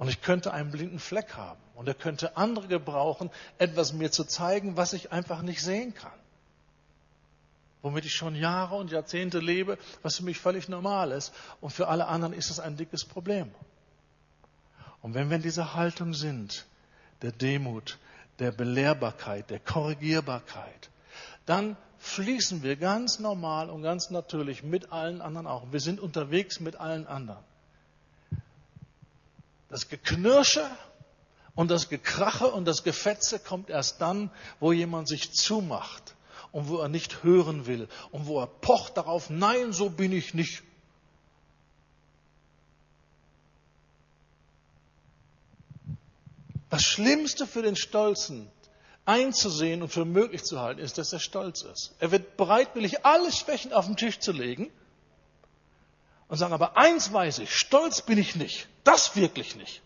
Und ich könnte einen blinden Fleck haben. Und er könnte andere gebrauchen, etwas mir zu zeigen, was ich einfach nicht sehen kann. Womit ich schon Jahre und Jahrzehnte lebe, was für mich völlig normal ist. Und für alle anderen ist es ein dickes Problem. Und wenn wir in dieser Haltung sind, der Demut, der Belehrbarkeit, der Korrigierbarkeit, dann fließen wir ganz normal und ganz natürlich mit allen anderen auch. Wir sind unterwegs mit allen anderen. Das Geknirsche und das Gekrache und das Gefetze kommt erst dann, wo jemand sich zumacht und wo er nicht hören will und wo er pocht darauf, nein, so bin ich nicht. Das Schlimmste für den Stolzen einzusehen und für möglich zu halten, ist, dass er stolz ist. Er wird bereitwillig alle Schwächen auf den Tisch zu legen und sagen, aber eins weiß ich, stolz bin ich nicht. Das wirklich nicht.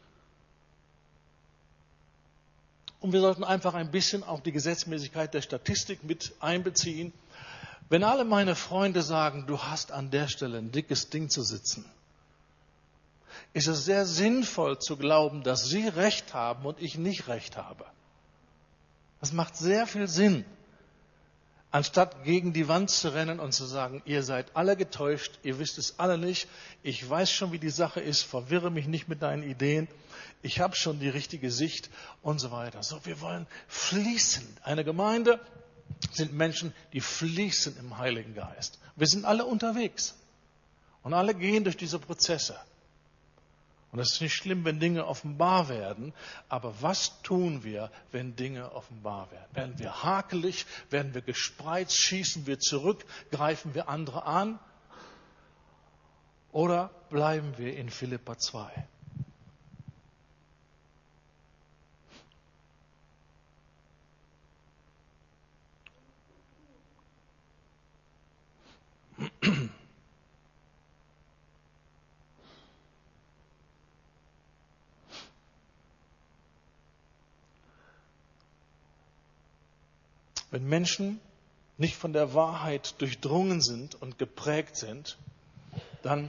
Und wir sollten einfach ein bisschen auch die Gesetzmäßigkeit der Statistik mit einbeziehen. Wenn alle meine Freunde sagen, du hast an der Stelle ein dickes Ding zu sitzen, ist es sehr sinnvoll zu glauben, dass sie Recht haben und ich nicht Recht habe. Das macht sehr viel Sinn, anstatt gegen die Wand zu rennen und zu sagen, ihr seid alle getäuscht, ihr wisst es alle nicht, ich weiß schon, wie die Sache ist, verwirre mich nicht mit deinen Ideen, ich habe schon die richtige Sicht und so weiter. So, wir wollen fließen. Eine Gemeinde sind Menschen, die fließen im Heiligen Geist. Wir sind alle unterwegs und alle gehen durch diese Prozesse. Und es ist nicht schlimm, wenn Dinge offenbar werden, aber was tun wir, wenn Dinge offenbar werden? Werden wir hakelig, werden wir gespreizt, schießen wir zurück, greifen wir andere an? Oder bleiben wir in Philipper 2? Wenn Menschen nicht von der Wahrheit durchdrungen sind und geprägt sind, dann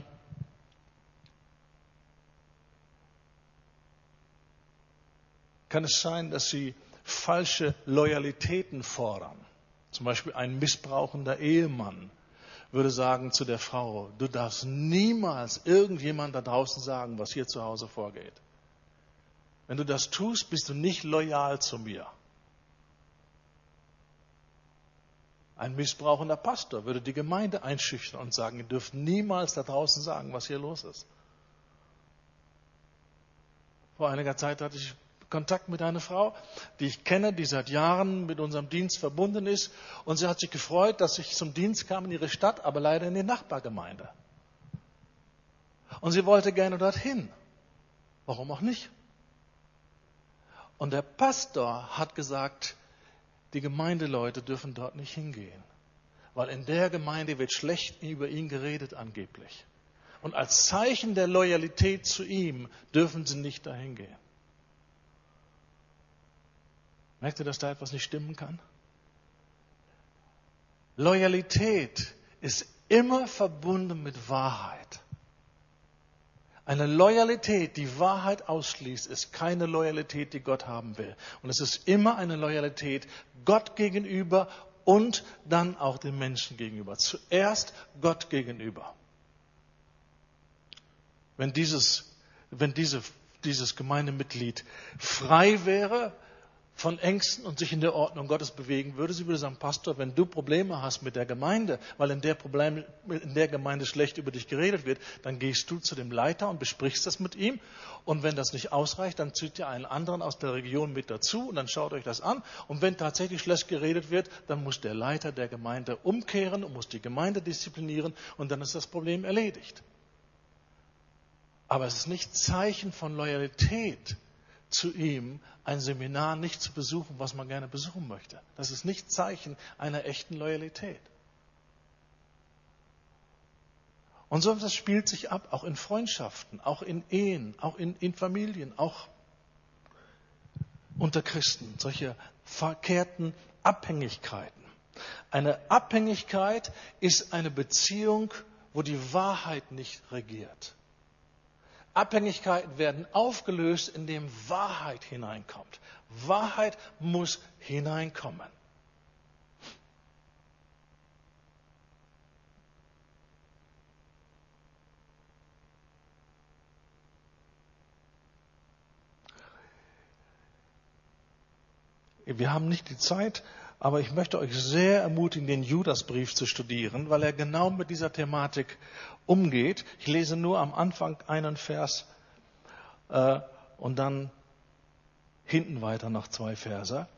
kann es sein, dass sie falsche Loyalitäten fordern. Zum Beispiel ein missbrauchender Ehemann würde sagen zu der Frau, du darfst niemals irgendjemand da draußen sagen, was hier zu Hause vorgeht. Wenn du das tust, bist du nicht loyal zu mir. Ein missbrauchender Pastor würde die Gemeinde einschüchtern und sagen, ihr dürft niemals da draußen sagen, was hier los ist. Vor einiger Zeit hatte ich Kontakt mit einer Frau, die ich kenne, die seit Jahren mit unserem Dienst verbunden ist. Und sie hat sich gefreut, dass ich zum Dienst kam in ihre Stadt, aber leider in die Nachbargemeinde. Und sie wollte gerne dorthin. Warum auch nicht? Und der Pastor hat gesagt, die Gemeindeleute dürfen dort nicht hingehen, weil in der Gemeinde wird schlecht über ihn geredet angeblich. Und als Zeichen der Loyalität zu ihm dürfen sie nicht dahin gehen. Merkt ihr, dass da etwas nicht stimmen kann? Loyalität ist immer verbunden mit Wahrheit. Eine Loyalität, die Wahrheit ausschließt, ist keine Loyalität, die Gott haben will. Und es ist immer eine Loyalität Gott gegenüber und dann auch den Menschen gegenüber. Zuerst Gott gegenüber. Wenn dieses Gemeindemitglied frei wäre von Ängsten und sich in der Ordnung Gottes bewegen würde, sie würde sagen, Pastor, wenn du Probleme hast mit der Gemeinde, weil in der Gemeinde schlecht über dich geredet wird, dann gehst du zu dem Leiter und besprichst das mit ihm. Und wenn das nicht ausreicht, dann zieht ihr einen anderen aus der Region mit dazu und dann schaut euch das an. Und wenn tatsächlich schlecht geredet wird, dann muss der Leiter der Gemeinde umkehren und muss die Gemeinde disziplinieren und dann ist das Problem erledigt. Aber es ist nicht Zeichen von Loyalität zu ihm, ein Seminar nicht zu besuchen, was man gerne besuchen möchte. Das ist nicht Zeichen einer echten Loyalität. Und so etwas spielt sich ab, auch in Freundschaften, auch in Ehen, auch in Familien, auch unter Christen, solche verkehrten Abhängigkeiten. Eine Abhängigkeit ist eine Beziehung, wo die Wahrheit nicht regiert. Abhängigkeiten werden aufgelöst, indem Wahrheit hineinkommt. Wahrheit muss hineinkommen. Wir haben nicht die Zeit, aber ich möchte euch sehr ermutigen, den Judasbrief zu studieren, weil er genau mit dieser Thematik umgeht. Ich lese nur am Anfang einen Vers und dann hinten weiter noch 2 Verse.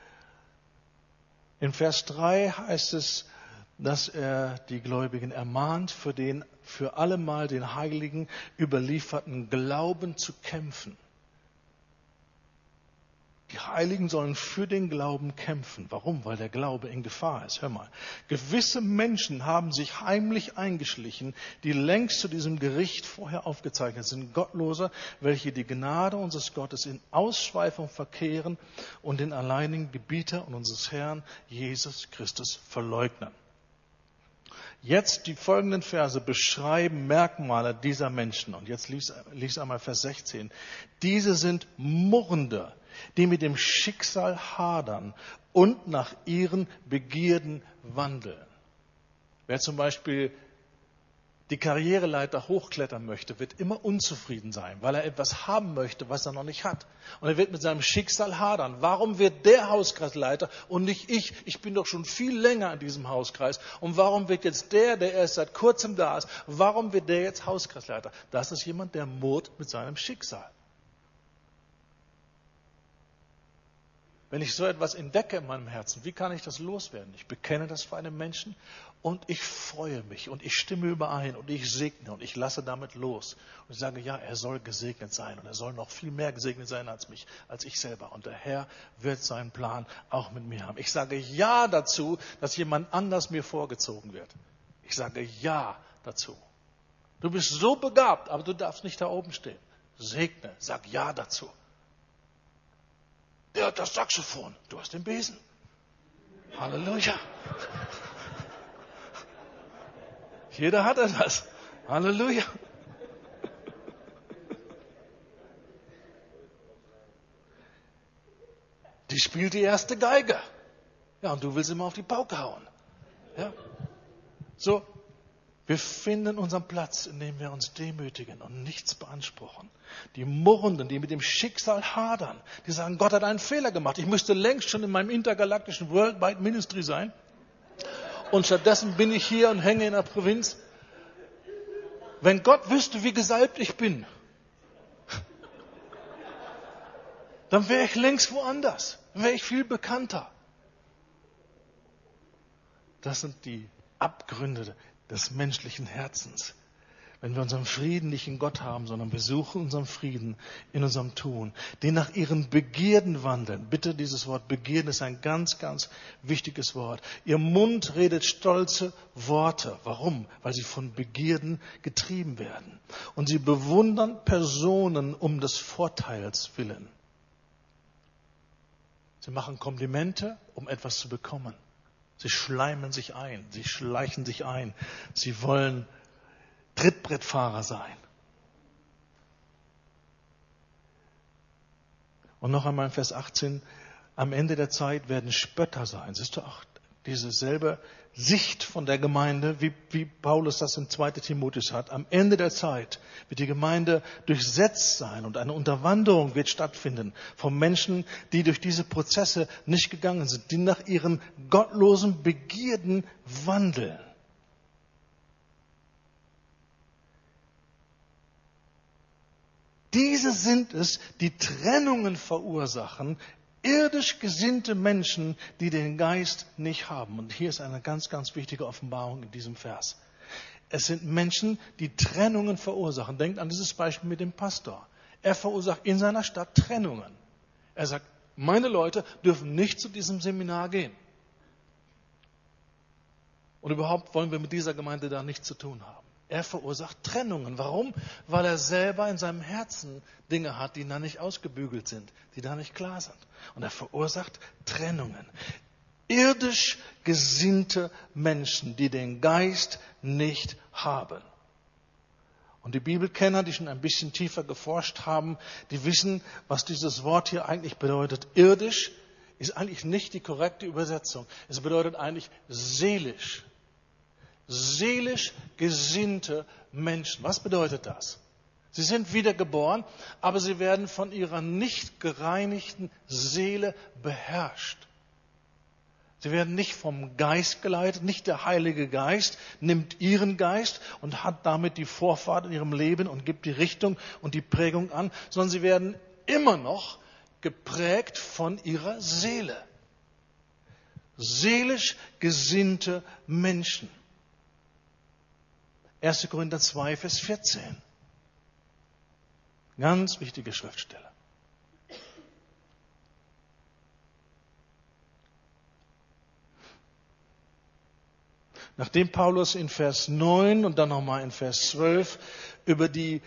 In Vers 3 heißt es, dass er die Gläubigen ermahnt, für allemal den Heiligen überlieferten Glauben zu kämpfen. Die Heiligen sollen für den Glauben kämpfen. Warum? Weil der Glaube in Gefahr ist. Hör mal. Gewisse Menschen haben sich heimlich eingeschlichen, die längst zu diesem Gericht vorher aufgezeichnet sind. Gottlose, welche die Gnade unseres Gottes in Ausschweifung verkehren und den alleinigen Gebieter und unseres Herrn Jesus Christus verleugnen. Jetzt die folgenden Verse beschreiben Merkmale dieser Menschen. Und jetzt lies einmal Vers 16. Diese sind Murrende, die mit dem Schicksal hadern und nach ihren Begierden wandeln. Wer zum Beispiel die Karriereleiter hochklettern möchte, wird immer unzufrieden sein, weil er etwas haben möchte, was er noch nicht hat. Und er wird mit seinem Schicksal hadern. Warum wird der Hauskreisleiter und nicht ich? Ich bin doch schon viel länger in diesem Hauskreis. Und warum wird jetzt der erst seit kurzem da ist, warum wird der jetzt Hauskreisleiter? Das ist jemand, der murrt mit seinem Schicksal. Wenn ich so etwas entdecke in meinem Herzen, wie kann ich das loswerden? Ich bekenne das vor einem Menschen und ich freue mich und ich stimme überein und ich segne und ich lasse damit los. Und ich sage, ja, er soll gesegnet sein und er soll noch viel mehr gesegnet sein als ich selber. Und der Herr wird seinen Plan auch mit mir haben. Ich sage ja dazu, dass jemand anders mir vorgezogen wird. Ich sage ja dazu. Du bist so begabt, aber du darfst nicht da oben stehen. Segne, sag ja dazu. Der hat das Saxophon, du hast den Besen. Halleluja. Jeder hat etwas. Halleluja. Die spielt die erste Geige. Ja, und du willst immer auf die Pauke hauen. Ja. So, wir finden unseren Platz, indem wir uns demütigen und nichts beanspruchen. Die Murrenden, die mit dem Schicksal hadern, die sagen, Gott hat einen Fehler gemacht. Ich müsste längst schon in meinem intergalaktischen Worldwide Ministry sein. Und stattdessen bin ich hier und hänge in der Provinz. Wenn Gott wüsste, wie gesalbt ich bin, dann wäre ich längst woanders. Dann wäre ich viel bekannter. Das sind die Abgründe des menschlichen Herzens. Wenn wir unseren Frieden nicht in Gott haben, sondern wir suchen unseren Frieden in unserem Tun, die nach ihren Begierden wandeln. Bitte, dieses Wort Begierden ist ein ganz, ganz wichtiges Wort. Ihr Mund redet stolze Worte. Warum? Weil sie von Begierden getrieben werden. Und sie bewundern Personen um des Vorteils willen. Sie machen Komplimente, um etwas zu bekommen. Sie schleimen sich ein, sie schleichen sich ein. Sie wollen Trittbrettfahrer sein. Und noch einmal in Vers 18, am Ende der Zeit werden Spötter sein. Siehst du auch diese selbe Sicht von der Gemeinde, wie Paulus das in 2. Timotheus hat. Am Ende der Zeit wird die Gemeinde durchsetzt sein und eine Unterwanderung wird stattfinden von Menschen, die durch diese Prozesse nicht gegangen sind, die nach ihren gottlosen Begierden wandeln. Diese sind es, die Trennungen verursachen, irdisch gesinnte Menschen, die den Geist nicht haben. Und hier ist eine ganz, ganz wichtige Offenbarung in diesem Vers. Es sind Menschen, die Trennungen verursachen. Denkt an dieses Beispiel mit dem Pastor. Er verursacht in seiner Stadt Trennungen. Er sagt, meine Leute dürfen nicht zu diesem Seminar gehen. Und überhaupt wollen wir mit dieser Gemeinde da nichts zu tun haben. Er verursacht Trennungen. Warum? Weil er selber in seinem Herzen Dinge hat, die da nicht ausgebügelt sind, die da nicht klar sind. Und er verursacht Trennungen. Irdisch gesinnte Menschen, die den Geist nicht haben. Und die Bibelkenner, die schon ein bisschen tiefer geforscht haben, die wissen, was dieses Wort hier eigentlich bedeutet. Irdisch ist eigentlich nicht die korrekte Übersetzung. Es bedeutet eigentlich seelisch. Seelisch gesinnte Menschen. Was bedeutet das? Sie sind wiedergeboren, aber sie werden von ihrer nicht gereinigten Seele beherrscht. Sie werden nicht vom Geist geleitet, nicht der Heilige Geist nimmt ihren Geist und hat damit die Vorfahrt in ihrem Leben und gibt die Richtung und die Prägung an, sondern sie werden immer noch geprägt von ihrer Seele. Seelisch gesinnte Menschen. 1. Korinther 2, Vers 14. Ganz wichtige Schriftstelle. Nachdem Paulus in Vers 9 und dann nochmal in Vers 12 über die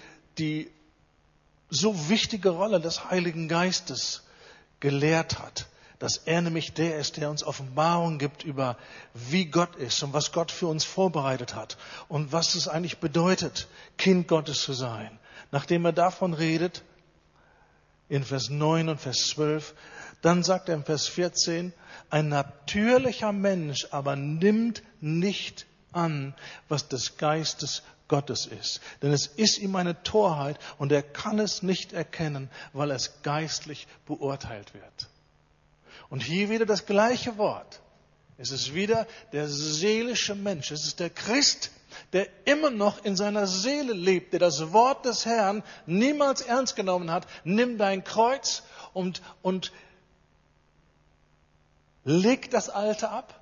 so wichtige Rolle des Heiligen Geistes gelehrt hat, dass er nämlich der ist, der uns Offenbarung gibt über wie Gott ist und was Gott für uns vorbereitet hat und was es eigentlich bedeutet, Kind Gottes zu sein. Nachdem er davon redet, in Vers 9 und Vers 12, dann sagt er in Vers 14, ein natürlicher Mensch aber nimmt nicht an, was des Geistes Gottes ist. Denn es ist ihm eine Torheit und er kann es nicht erkennen, weil es geistlich beurteilt wird. Und hier wieder das gleiche Wort. Es ist wieder der seelische Mensch. Es ist der Christ, der immer noch in seiner Seele lebt, der das Wort des Herrn niemals ernst genommen hat. Nimm dein Kreuz und leg das Alte ab.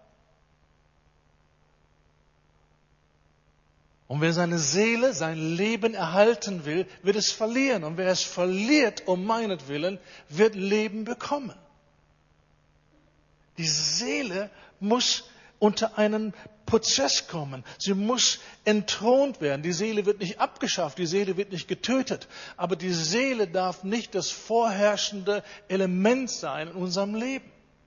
Und wer seine Seele, sein Leben erhalten will, wird es verlieren. Und wer es verliert um meinetwillen, wird Leben bekommen. Die Seele muss unter einen Prozess kommen. Sie muss entthront werden. Die Seele wird nicht abgeschafft, die Seele wird nicht getötet. Aber die Seele darf nicht das vorherrschende Element sein in unserem Leben.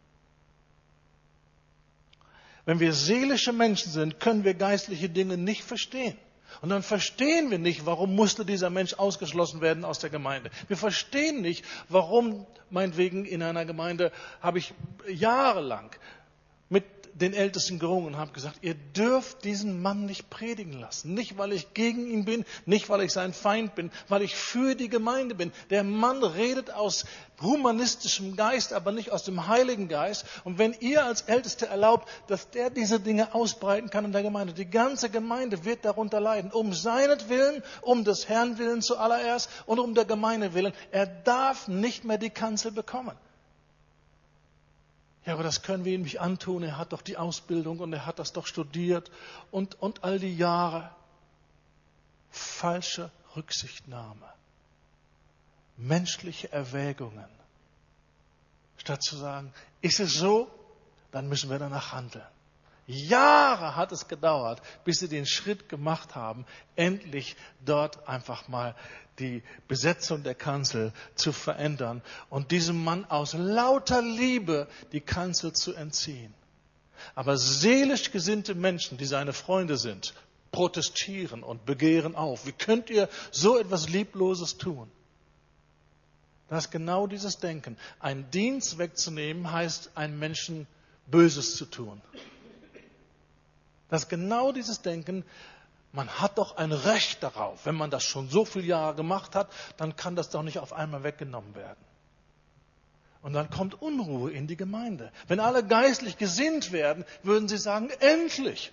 Wenn wir seelische Menschen sind, können wir geistliche Dinge nicht verstehen. Und dann verstehen wir nicht, warum musste dieser Mensch ausgeschlossen werden aus der Gemeinde. Wir verstehen nicht, warum, meinetwegen in einer Gemeinde habe ich jahrelang mit den Ältesten gerungen und habe gesagt, ihr dürft diesen Mann nicht predigen lassen. Nicht, weil ich gegen ihn bin, nicht, weil ich sein Feind bin, weil ich für die Gemeinde bin. Der Mann redet aus humanistischem Geist, aber nicht aus dem Heiligen Geist. Und wenn ihr als Älteste erlaubt, dass der diese Dinge ausbreiten kann in der Gemeinde, die ganze Gemeinde wird darunter leiden. Um seinetwillen, um des Herrn willen zuallererst und um der Gemeinde willen. Er darf nicht mehr die Kanzel bekommen. Ja, aber das können wir ihm nicht antun. Er hat doch die Ausbildung und er hat das doch studiert und all die Jahre. Falsche Rücksichtnahme. Menschliche Erwägungen. Statt zu sagen, ist es so, dann müssen wir danach handeln. Jahre hat es gedauert, bis sie den Schritt gemacht haben, endlich dort einfach mal die Besetzung der Kanzel zu verändern und diesem Mann aus lauter Liebe die Kanzel zu entziehen. Aber seelisch gesinnte Menschen, die seine Freunde sind, protestieren und begehren auf. Wie könnt ihr so etwas Liebloses tun? Das ist genau dieses Denken. Einen Dienst wegzunehmen heißt, einem Menschen Böses zu tun. Das ist genau dieses Denken, man hat doch ein Recht darauf. Wenn man das schon so viele Jahre gemacht hat, dann kann das doch nicht auf einmal weggenommen werden. Und dann kommt Unruhe in die Gemeinde. Wenn alle geistlich gesinnt werden, würden sie sagen, endlich.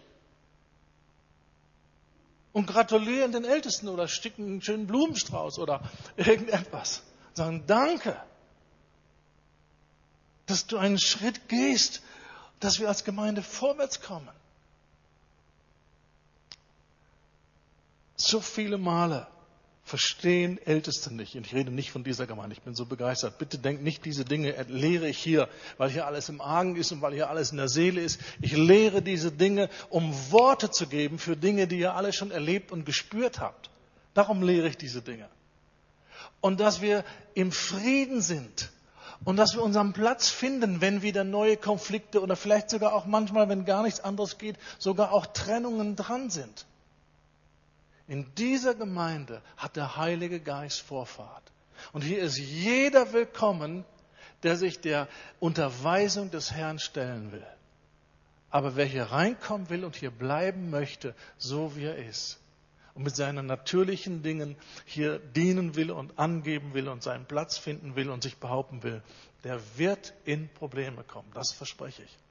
Und gratulieren den Ältesten oder sticken einen schönen Blumenstrauß oder irgendetwas. Sagen, danke, dass du einen Schritt gehst, dass wir als Gemeinde vorwärts kommen. So viele Male verstehen Älteste nicht. Und ich rede nicht von dieser Gemeinde, ich bin so begeistert. Bitte denkt nicht, diese Dinge lehre ich hier, weil hier alles im Argen ist und weil hier alles in der Seele ist. Ich lehre diese Dinge, um Worte zu geben für Dinge, die ihr alle schon erlebt und gespürt habt. Darum lehre ich diese Dinge. Und dass wir im Frieden sind. Und dass wir unseren Platz finden, wenn wieder neue Konflikte oder vielleicht sogar auch manchmal, wenn gar nichts anderes geht, sogar auch Trennungen dran sind. In dieser Gemeinde hat der Heilige Geist Vorfahrt. Und hier ist jeder willkommen, der sich der Unterweisung des Herrn stellen will. Aber wer hier reinkommen will und hier bleiben möchte, so wie er ist, und mit seinen natürlichen Dingen hier dienen will und angeben will und seinen Platz finden will und sich behaupten will, der wird in Probleme kommen. Das verspreche ich.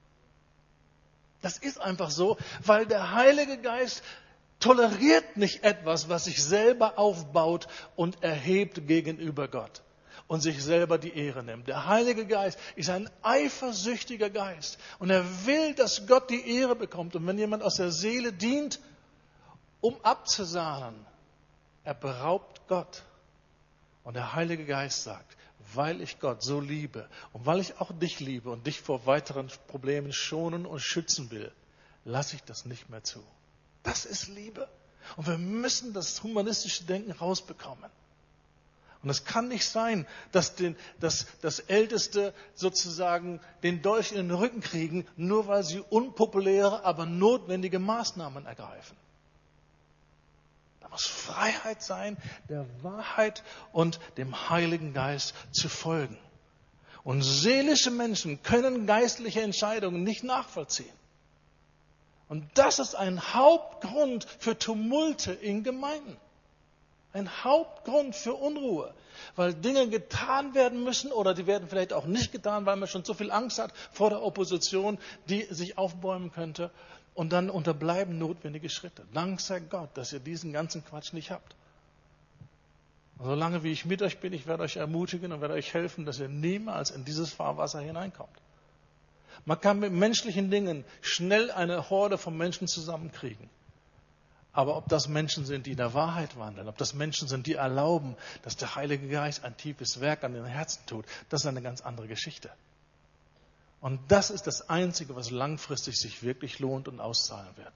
Das ist einfach so, weil der Heilige Geist toleriert nicht etwas, was sich selber aufbaut und erhebt gegenüber Gott und sich selber die Ehre nimmt. Der Heilige Geist ist ein eifersüchtiger Geist und er will, dass Gott die Ehre bekommt. Und wenn jemand aus der Seele dient, um abzusahnen, er beraubt Gott. Und der Heilige Geist sagt, weil ich Gott so liebe und weil ich auch dich liebe und dich vor weiteren Problemen schonen und schützen will, lasse ich das nicht mehr zu. Das ist Liebe. Und wir müssen das humanistische Denken rausbekommen. Und es kann nicht sein, dass das Älteste sozusagen den Dolch in den Rücken kriegen, nur weil sie unpopuläre, aber notwendige Maßnahmen ergreifen. Da muss Freiheit sein, der Wahrheit und dem Heiligen Geist zu folgen. Und seelische Menschen können geistliche Entscheidungen nicht nachvollziehen. Und das ist ein Hauptgrund für Tumulte in Gemeinden. Ein Hauptgrund für Unruhe. Weil Dinge getan werden müssen oder die werden vielleicht auch nicht getan, weil man schon so viel Angst hat vor der Opposition, die sich aufbäumen könnte. Und dann unterbleiben notwendige Schritte. Dank sei Gott, dass ihr diesen ganzen Quatsch nicht habt. Und solange wie ich mit euch bin, ich werde euch ermutigen und werde euch helfen, dass ihr niemals in dieses Fahrwasser hineinkommt. Man kann mit menschlichen Dingen schnell eine Horde von Menschen zusammenkriegen. Aber ob das Menschen sind, die in der Wahrheit wandeln, ob das Menschen sind, die erlauben, dass der Heilige Geist ein tiefes Werk an den Herzen tut, das ist eine ganz andere Geschichte. Und das ist das Einzige, was langfristig sich wirklich lohnt und auszahlen wird.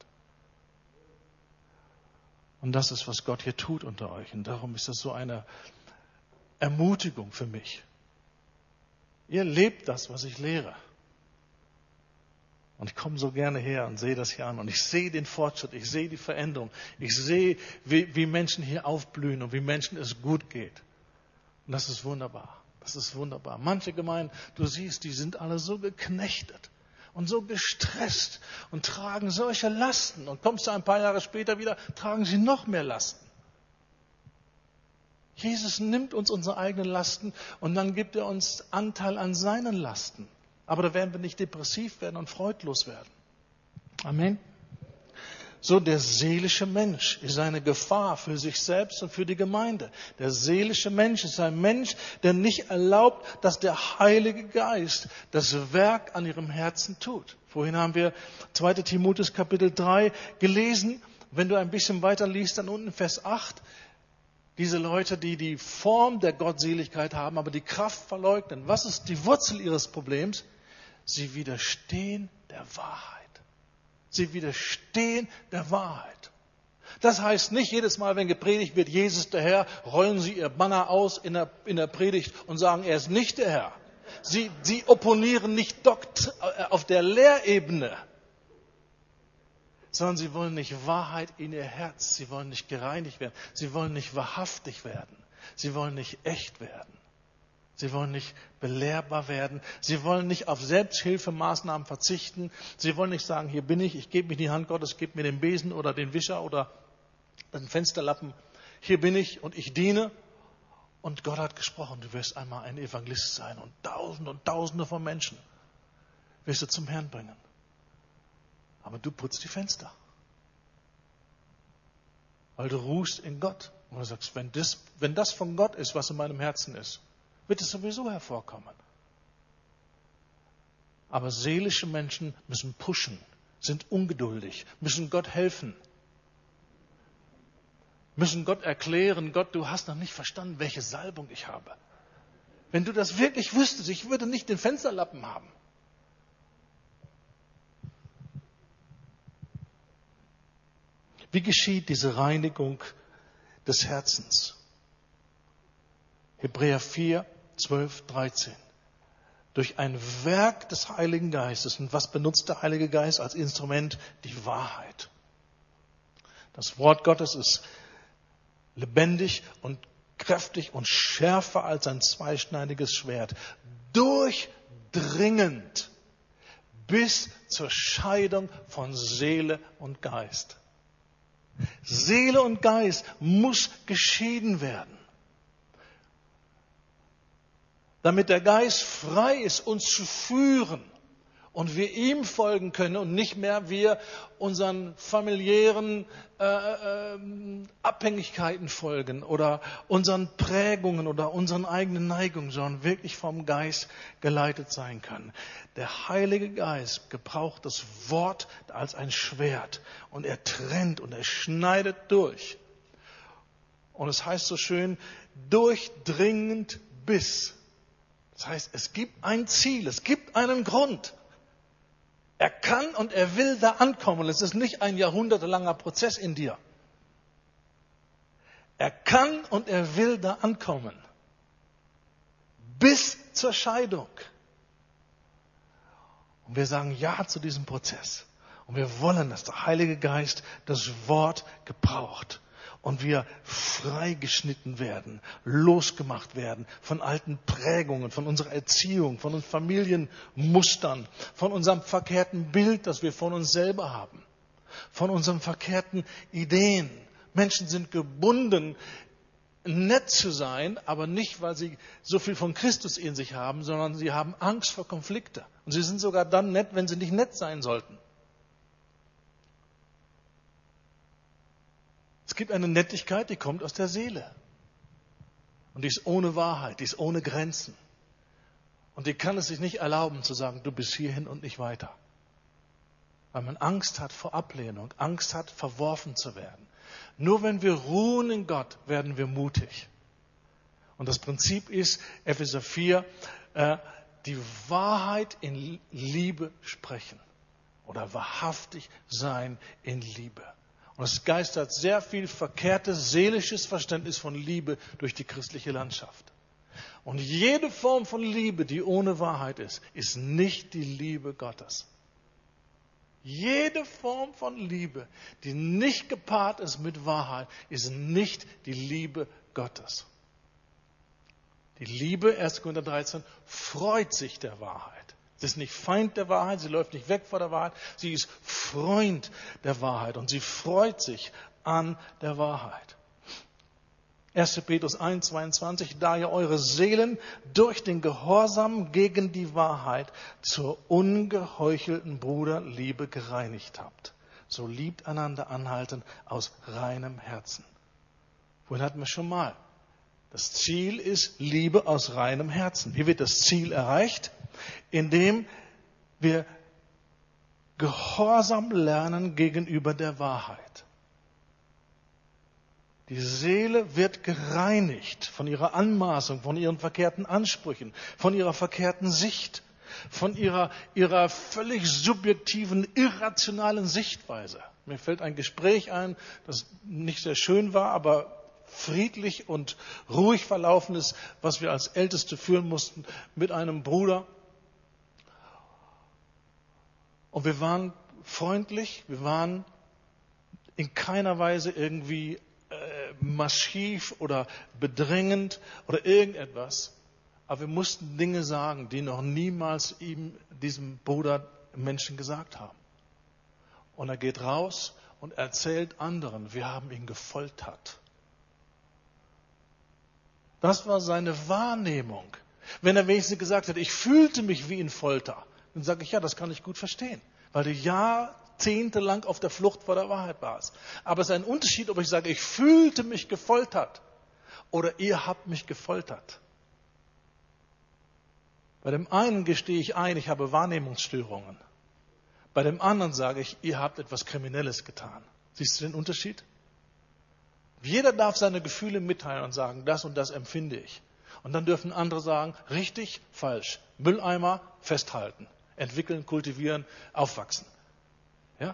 Und das ist, was Gott hier tut unter euch. Und darum ist das so eine Ermutigung für mich. Ihr lebt das, was ich lehre. Und ich komme so gerne her und sehe das hier an. Und ich sehe den Fortschritt, ich sehe die Veränderung. Ich sehe, wie Menschen hier aufblühen und wie Menschen es gut geht. Und das ist wunderbar. Das ist wunderbar. Manche Gemeinden, du siehst, die sind alle so geknechtet und so gestresst und tragen solche Lasten. Und kommst du ein paar Jahre später wieder, tragen sie noch mehr Lasten. Jesus nimmt uns unsere eigenen Lasten und dann gibt er uns Anteil an seinen Lasten. Aber da werden wir nicht depressiv werden und freudlos werden. Amen. So, der seelische Mensch ist eine Gefahr für sich selbst und für die Gemeinde. Der seelische Mensch ist ein Mensch, der nicht erlaubt, dass der Heilige Geist das Werk an ihrem Herzen tut. Vorhin haben wir 2. Timotheus Kapitel 3 gelesen. Wenn du ein bisschen weiter liest, dann unten Vers 8. Diese Leute, die die Form der Gottseligkeit haben, aber die Kraft verleugnen. Was ist die Wurzel ihres Problems? Sie widerstehen der Wahrheit. Sie widerstehen der Wahrheit. Das heißt nicht jedes Mal, wenn gepredigt wird, Jesus der Herr, rollen sie ihr Banner aus in der Predigt und sagen, er ist nicht der Herr. Sie opponieren nicht auf der Lehrebene, sondern sie wollen nicht Wahrheit in ihr Herz. Sie wollen nicht gereinigt werden. Sie wollen nicht wahrhaftig werden. Sie wollen nicht echt werden. Sie wollen nicht belehrbar werden. Sie wollen nicht auf Selbsthilfemaßnahmen verzichten. Sie wollen nicht sagen, hier bin ich gebe mich in die Hand Gottes, gib mir den Besen oder den Wischer oder den Fensterlappen. Hier bin ich und ich diene. Und Gott hat gesprochen, du wirst einmal ein Evangelist sein und Tausende von Menschen wirst du zum Herrn bringen. Aber du putzt die Fenster. Weil du ruhst in Gott. Und du sagst, wenn das von Gott ist, was in meinem Herzen ist, wird es sowieso hervorkommen. Aber seelische Menschen müssen pushen, sind ungeduldig, müssen Gott helfen, müssen Gott erklären, Gott, du hast noch nicht verstanden, welche Salbung ich habe. Wenn du das wirklich wüsstest, ich würde nicht den Fensterlappen haben. Wie geschieht diese Reinigung des Herzens? Hebräer 4, 12, 13. Durch ein Werk des Heiligen Geistes. Und was benutzt der Heilige Geist als Instrument? Die Wahrheit. Das Wort Gottes ist lebendig und kräftig und schärfer als ein zweischneidiges Schwert, durchdringend bis zur Scheidung von Seele und Geist. Seele und Geist muss geschieden werden, damit der Geist frei ist, uns zu führen und wir ihm folgen können und nicht mehr wir unseren familiären Abhängigkeiten folgen oder unseren Prägungen oder unseren eigenen Neigungen, sondern wirklich vom Geist geleitet sein können. Der Heilige Geist gebraucht das Wort als ein Schwert und er trennt und er schneidet durch. Und es heißt so schön, durchdringend bis. Das heißt, es gibt ein Ziel, es gibt einen Grund. Er kann und er will da ankommen. Es ist nicht ein jahrhundertelanger Prozess in dir. Er kann und er will da ankommen. Bis zur Scheidung. Und wir sagen Ja zu diesem Prozess. Und wir wollen, dass der Heilige Geist das Wort gebraucht. Und wir freigeschnitten werden, losgemacht werden von alten Prägungen, von unserer Erziehung, von unseren Familienmustern, von unserem verkehrten Bild, das wir von uns selber haben, von unseren verkehrten Ideen. Menschen sind gebunden, nett zu sein, aber nicht, weil sie so viel von Christus in sich haben, sondern sie haben Angst vor Konflikte. Und sie sind sogar dann nett, wenn sie nicht nett sein sollten. Es gibt eine Nettigkeit, die kommt aus der Seele. Und die ist ohne Wahrheit, die ist ohne Grenzen. Und die kann es sich nicht erlauben zu sagen, du bist hierhin und nicht weiter. Weil man Angst hat vor Ablehnung, Angst hat, verworfen zu werden. Nur wenn wir ruhen in Gott, werden wir mutig. Und das Prinzip ist, Epheser 4, die Wahrheit in Liebe sprechen. Oder wahrhaftig sein in Liebe. Und es geistert sehr viel verkehrtes, seelisches Verständnis von Liebe durch die christliche Landschaft. Und jede Form von Liebe, die ohne Wahrheit ist, ist nicht die Liebe Gottes. Jede Form von Liebe, die nicht gepaart ist mit Wahrheit, ist nicht die Liebe Gottes. Die Liebe, 1. Korinther 13, freut sich der Wahrheit. Sie ist nicht Feind der Wahrheit, sie läuft nicht weg vor der Wahrheit, sie ist Freund der Wahrheit und sie freut sich an der Wahrheit. 1. Petrus 1, 22, da ihr eure Seelen durch den Gehorsam gegen die Wahrheit zur ungeheuchelten Bruderliebe gereinigt habt. So liebt einander anhalten aus reinem Herzen. Wohin hatten wir schon mal? Das Ziel ist Liebe aus reinem Herzen. Wie wird das Ziel erreicht? Indem wir Gehorsam lernen gegenüber der Wahrheit. Die Seele wird gereinigt von ihrer Anmaßung, von ihren verkehrten Ansprüchen, von ihrer verkehrten Sicht, von ihrer völlig subjektiven, irrationalen Sichtweise. Mir fällt ein Gespräch ein, das nicht sehr schön war, aber friedlich und ruhig verlaufen ist, was wir als Älteste führen mussten mit einem Bruder. Und wir waren freundlich, wir waren in keiner Weise irgendwie massiv oder bedrängend oder irgendetwas. Aber wir mussten Dinge sagen, die noch niemals diesem Bruder Menschen gesagt haben. Und er geht raus und erzählt anderen, wir haben ihn gefoltert. Das war seine Wahrnehmung. Wenn er wenigstens gesagt hätte, ich fühlte mich wie in Folter, dann sage ich, ja, das kann ich gut verstehen, weil du jahrzehntelang auf der Flucht vor der Wahrheit warst. Aber es ist ein Unterschied, ob ich sage, ich fühlte mich gefoltert oder ihr habt mich gefoltert. Bei dem einen gestehe ich ein, ich habe Wahrnehmungsstörungen. Bei dem anderen sage ich, ihr habt etwas Kriminelles getan. Siehst du den Unterschied? Jeder darf seine Gefühle mitteilen und sagen, das und das empfinde ich. Und dann dürfen andere sagen, richtig, falsch. Mülleimer, festhalten. Entwickeln, kultivieren, aufwachsen. Ja?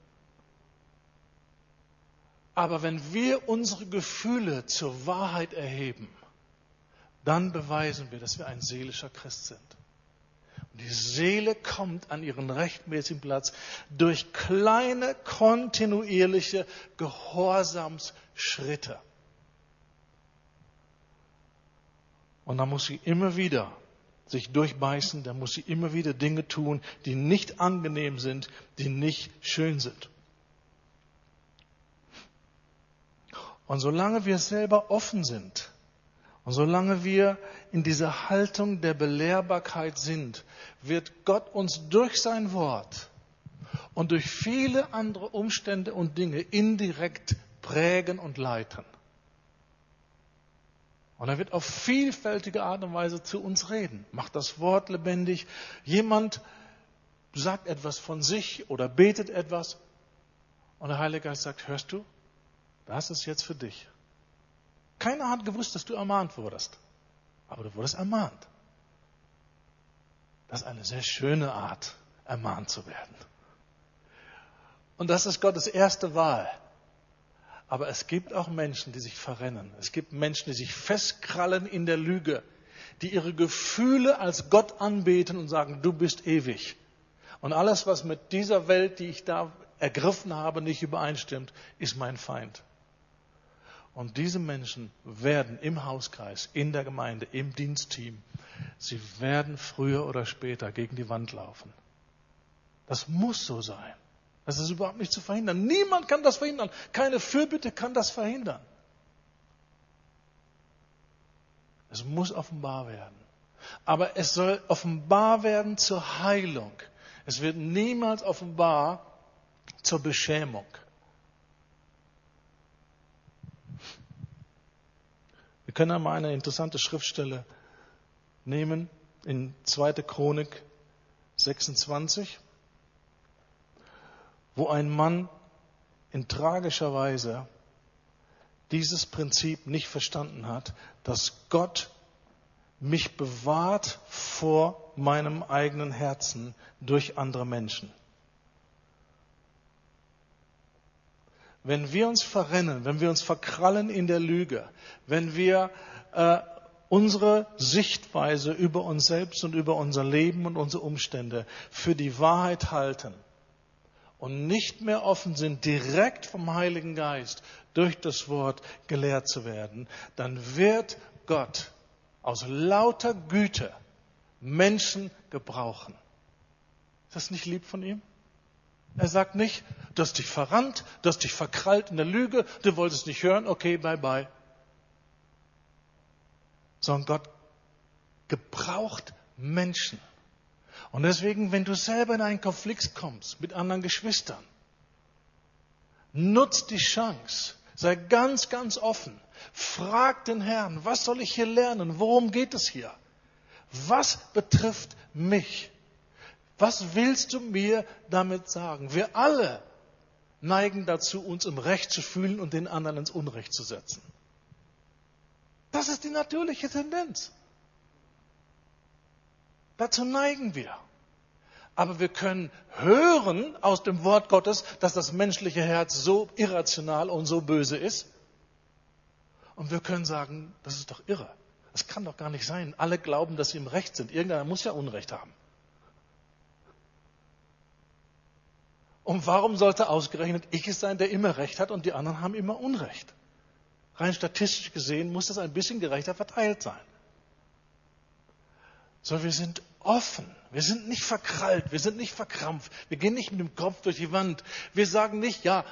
Aber wenn wir unsere Gefühle zur Wahrheit erheben, dann beweisen wir, dass wir ein seelischer Christ sind. Und die Seele kommt an ihren rechtmäßigen Platz durch kleine, kontinuierliche Gehorsamsschritte. Und dann muss sie immer wieder sich durchbeißen, dann muss sie immer wieder Dinge tun, die nicht angenehm sind, die nicht schön sind. Und solange wir selber offen sind und solange wir in dieser Haltung der Belehrbarkeit sind, wird Gott uns durch sein Wort und durch viele andere Umstände und Dinge indirekt prägen und leiten. Und er wird auf vielfältige Art und Weise zu uns reden. Macht das Wort lebendig. Jemand sagt etwas von sich oder betet etwas. Und der Heilige Geist sagt, hörst du? Das ist jetzt für dich. Keiner hat gewusst, dass du ermahnt wurdest. Aber du wurdest ermahnt. Das ist eine sehr schöne Art, ermahnt zu werden. Und das ist Gottes erste Wahl. Aber es gibt auch Menschen, die sich verrennen. Es gibt Menschen, die sich festkrallen in der Lüge, die ihre Gefühle als Gott anbeten und sagen, du bist ewig. Und alles, was mit dieser Welt, die ich da ergriffen habe, nicht übereinstimmt, ist mein Feind. Und diese Menschen werden im Hauskreis, in der Gemeinde, im Dienstteam, sie werden früher oder später gegen die Wand laufen. Das muss so sein. Das ist überhaupt nicht zu verhindern. Niemand kann das verhindern. Keine Fürbitte kann das verhindern. Es muss offenbar werden. Aber es soll offenbar werden zur Heilung. Es wird niemals offenbar zur Beschämung. Wir können einmal eine interessante Schriftstelle nehmen in 2. Chronik 26. Wo ein Mann in tragischer Weise dieses Prinzip nicht verstanden hat, dass Gott mich bewahrt vor meinem eigenen Herzen durch andere Menschen. Wenn wir uns verrennen, wenn wir uns verkrallen in der Lüge, wenn wir unsere Sichtweise über uns selbst und über unser Leben und unsere Umstände für die Wahrheit halten, und nicht mehr offen sind, direkt vom Heiligen Geist durch das Wort gelehrt zu werden, dann wird Gott aus lauter Güte Menschen gebrauchen. Ist das nicht lieb von ihm? Er sagt nicht, du hast dich verrannt, du hast dich verkrallt in der Lüge, du wolltest nicht hören, okay, bye bye. Sondern Gott gebraucht Menschen. Und deswegen, wenn du selber in einen Konflikt kommst mit anderen Geschwistern, nutz die Chance, sei ganz, ganz offen, frag den Herrn, was soll ich hier lernen, worum geht es hier? Was betrifft mich? Was willst du mir damit sagen? Wir alle neigen dazu, uns im Recht zu fühlen und den anderen ins Unrecht zu setzen. Das ist die natürliche Tendenz. Dazu neigen wir. Aber wir können hören aus dem Wort Gottes, dass das menschliche Herz so irrational und so böse ist. Und wir können sagen, das ist doch irre. Das kann doch gar nicht sein. Alle glauben, dass sie im Recht sind. Irgendeiner muss ja Unrecht haben. Und warum sollte ausgerechnet ich es sein, der immer Recht hat und die anderen haben immer Unrecht? Rein statistisch gesehen muss das ein bisschen gerechter verteilt sein. So, wir sind offen. Wir sind nicht verkrallt. Wir sind nicht verkrampft. Wir gehen nicht mit dem Kopf durch die Wand. Wir sagen nicht, ja,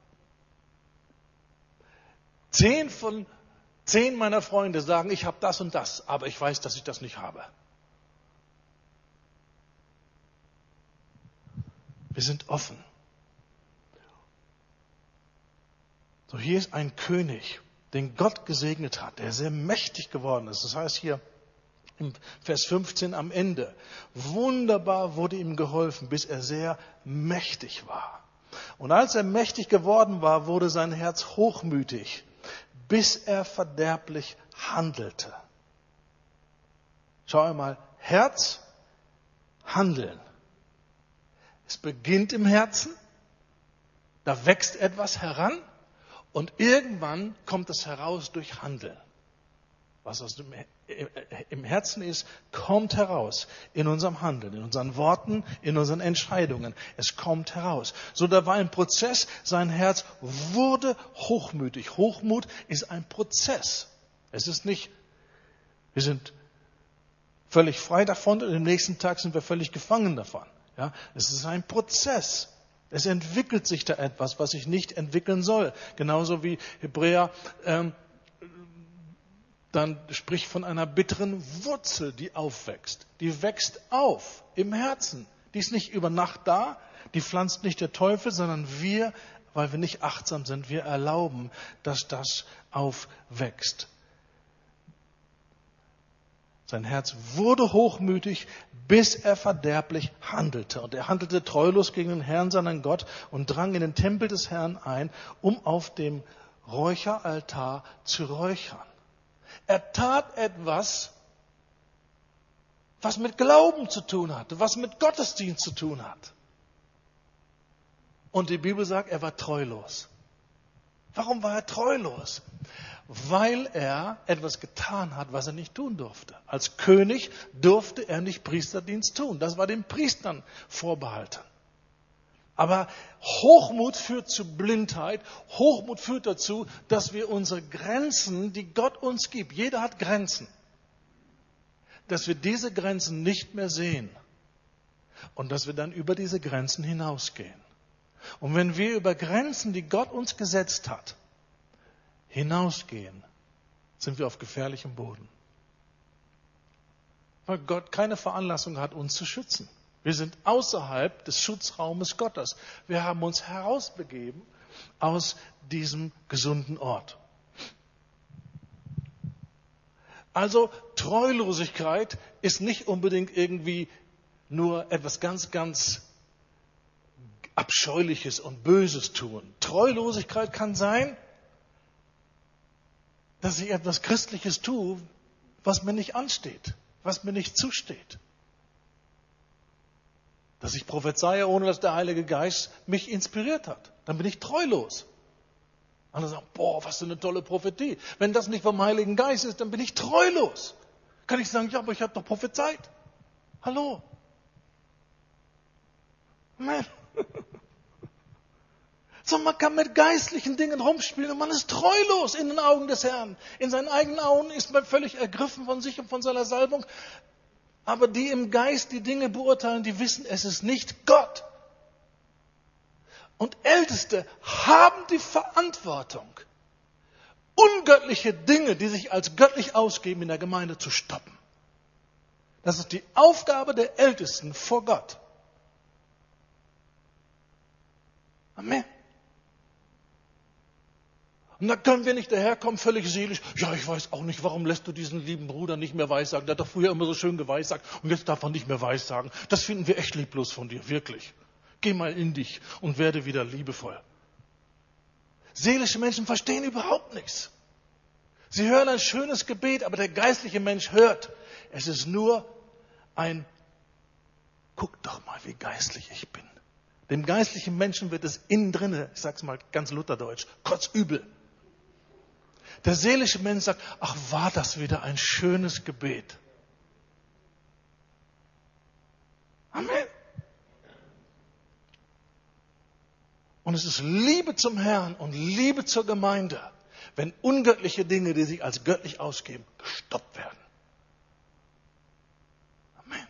10 von 10 meiner Freunde sagen, ich habe das und das, aber ich weiß, dass ich das nicht habe. Wir sind offen. So, hier ist ein König, den Gott gesegnet hat, der sehr mächtig geworden ist. Das heißt hier im Vers 15 am Ende, wunderbar wurde ihm geholfen, bis er sehr mächtig war. Und als er mächtig geworden war, wurde sein Herz hochmütig, bis er verderblich handelte. Schau einmal, Herz, Handeln. Es beginnt im Herzen, da wächst etwas heran und irgendwann kommt es heraus durch Handeln. Was aus dem im Herzen ist, kommt heraus in unserem Handeln, in unseren Worten, in unseren Entscheidungen. Es kommt heraus. So, da war ein Prozess, sein Herz wurde hochmütig. Hochmut ist ein Prozess. Es ist nicht Wir sind völlig frei davon und am nächsten Tag sind wir völlig gefangen davon. Ja, es ist ein Prozess. Es entwickelt sich da etwas, was sich nicht entwickeln soll. Genauso wie Hebräer dann spricht von einer bitteren Wurzel, die aufwächst. Die wächst auf im Herzen. Die ist nicht über Nacht da, die pflanzt nicht der Teufel, sondern wir, weil wir nicht achtsam sind, wir erlauben, dass das aufwächst. Sein Herz wurde hochmütig, bis er verderblich handelte. Und er handelte treulos gegen den Herrn, seinen Gott, und drang in den Tempel des Herrn ein, um auf dem Räucheraltar zu räuchern. Er tat etwas, was mit Glauben zu tun hatte, was mit Gottesdienst zu tun hat. Und die Bibel sagt, er war treulos. Warum war er treulos? Weil er etwas getan hat, was er nicht tun durfte. Als König durfte er nicht Priesterdienst tun. Das war den Priestern vorbehalten. Aber Hochmut führt zu Blindheit. Hochmut führt dazu, dass wir unsere Grenzen, die Gott uns gibt, jeder hat Grenzen, dass wir diese Grenzen nicht mehr sehen und dass wir dann über diese Grenzen hinausgehen. Und wenn wir über Grenzen, die Gott uns gesetzt hat, hinausgehen, sind wir auf gefährlichem Boden. Weil Gott keine Veranlassung hat, uns zu schützen. Wir sind außerhalb des Schutzraumes Gottes. Wir haben uns herausbegeben aus diesem gesunden Ort. Also Treulosigkeit ist nicht unbedingt irgendwie nur etwas ganz, ganz Abscheuliches und Böses tun. Treulosigkeit kann sein, dass ich etwas Christliches tue, was mir nicht ansteht, was mir nicht zusteht. Dass ich prophezeie, ohne dass der Heilige Geist mich inspiriert hat. Dann bin ich treulos. Andere sagen, boah, was für eine tolle Prophetie. Wenn das nicht vom Heiligen Geist ist, dann bin ich treulos. Kann ich sagen, ja, aber ich habe doch prophezeit. Hallo. Amen. So, man kann mit geistlichen Dingen rumspielen und man ist treulos in den Augen des Herrn. In seinen eigenen Augen ist man völlig ergriffen von sich und von seiner Salbung. Aber die im Geist die Dinge beurteilen, die wissen, es ist nicht Gott. Und Älteste haben die Verantwortung, ungöttliche Dinge, die sich als göttlich ausgeben, in der Gemeinde zu stoppen. Das ist die Aufgabe der Ältesten vor Gott. Amen. Und da können wir nicht daherkommen, völlig seelisch. Ja, ich weiß auch nicht, warum lässt du diesen lieben Bruder nicht mehr weissagen? Der hat doch früher immer so schön geweissagt und jetzt darf er nicht mehr weissagen. Das finden wir echt lieblos von dir, wirklich. Geh mal in dich und werde wieder liebevoll. Seelische Menschen verstehen überhaupt nichts. Sie hören ein schönes Gebet, aber der geistliche Mensch hört. Es ist nur ein, guck doch mal, wie geistlich ich bin. Dem geistlichen Menschen wird es innen drinne, ich sag's mal ganz lutherdeutsch, kotzübel. Der seelische Mensch sagt, ach, war das wieder ein schönes Gebet. Amen. Und es ist Liebe zum Herrn und Liebe zur Gemeinde, wenn ungöttliche Dinge, die sich als göttlich ausgeben, gestoppt werden. Amen.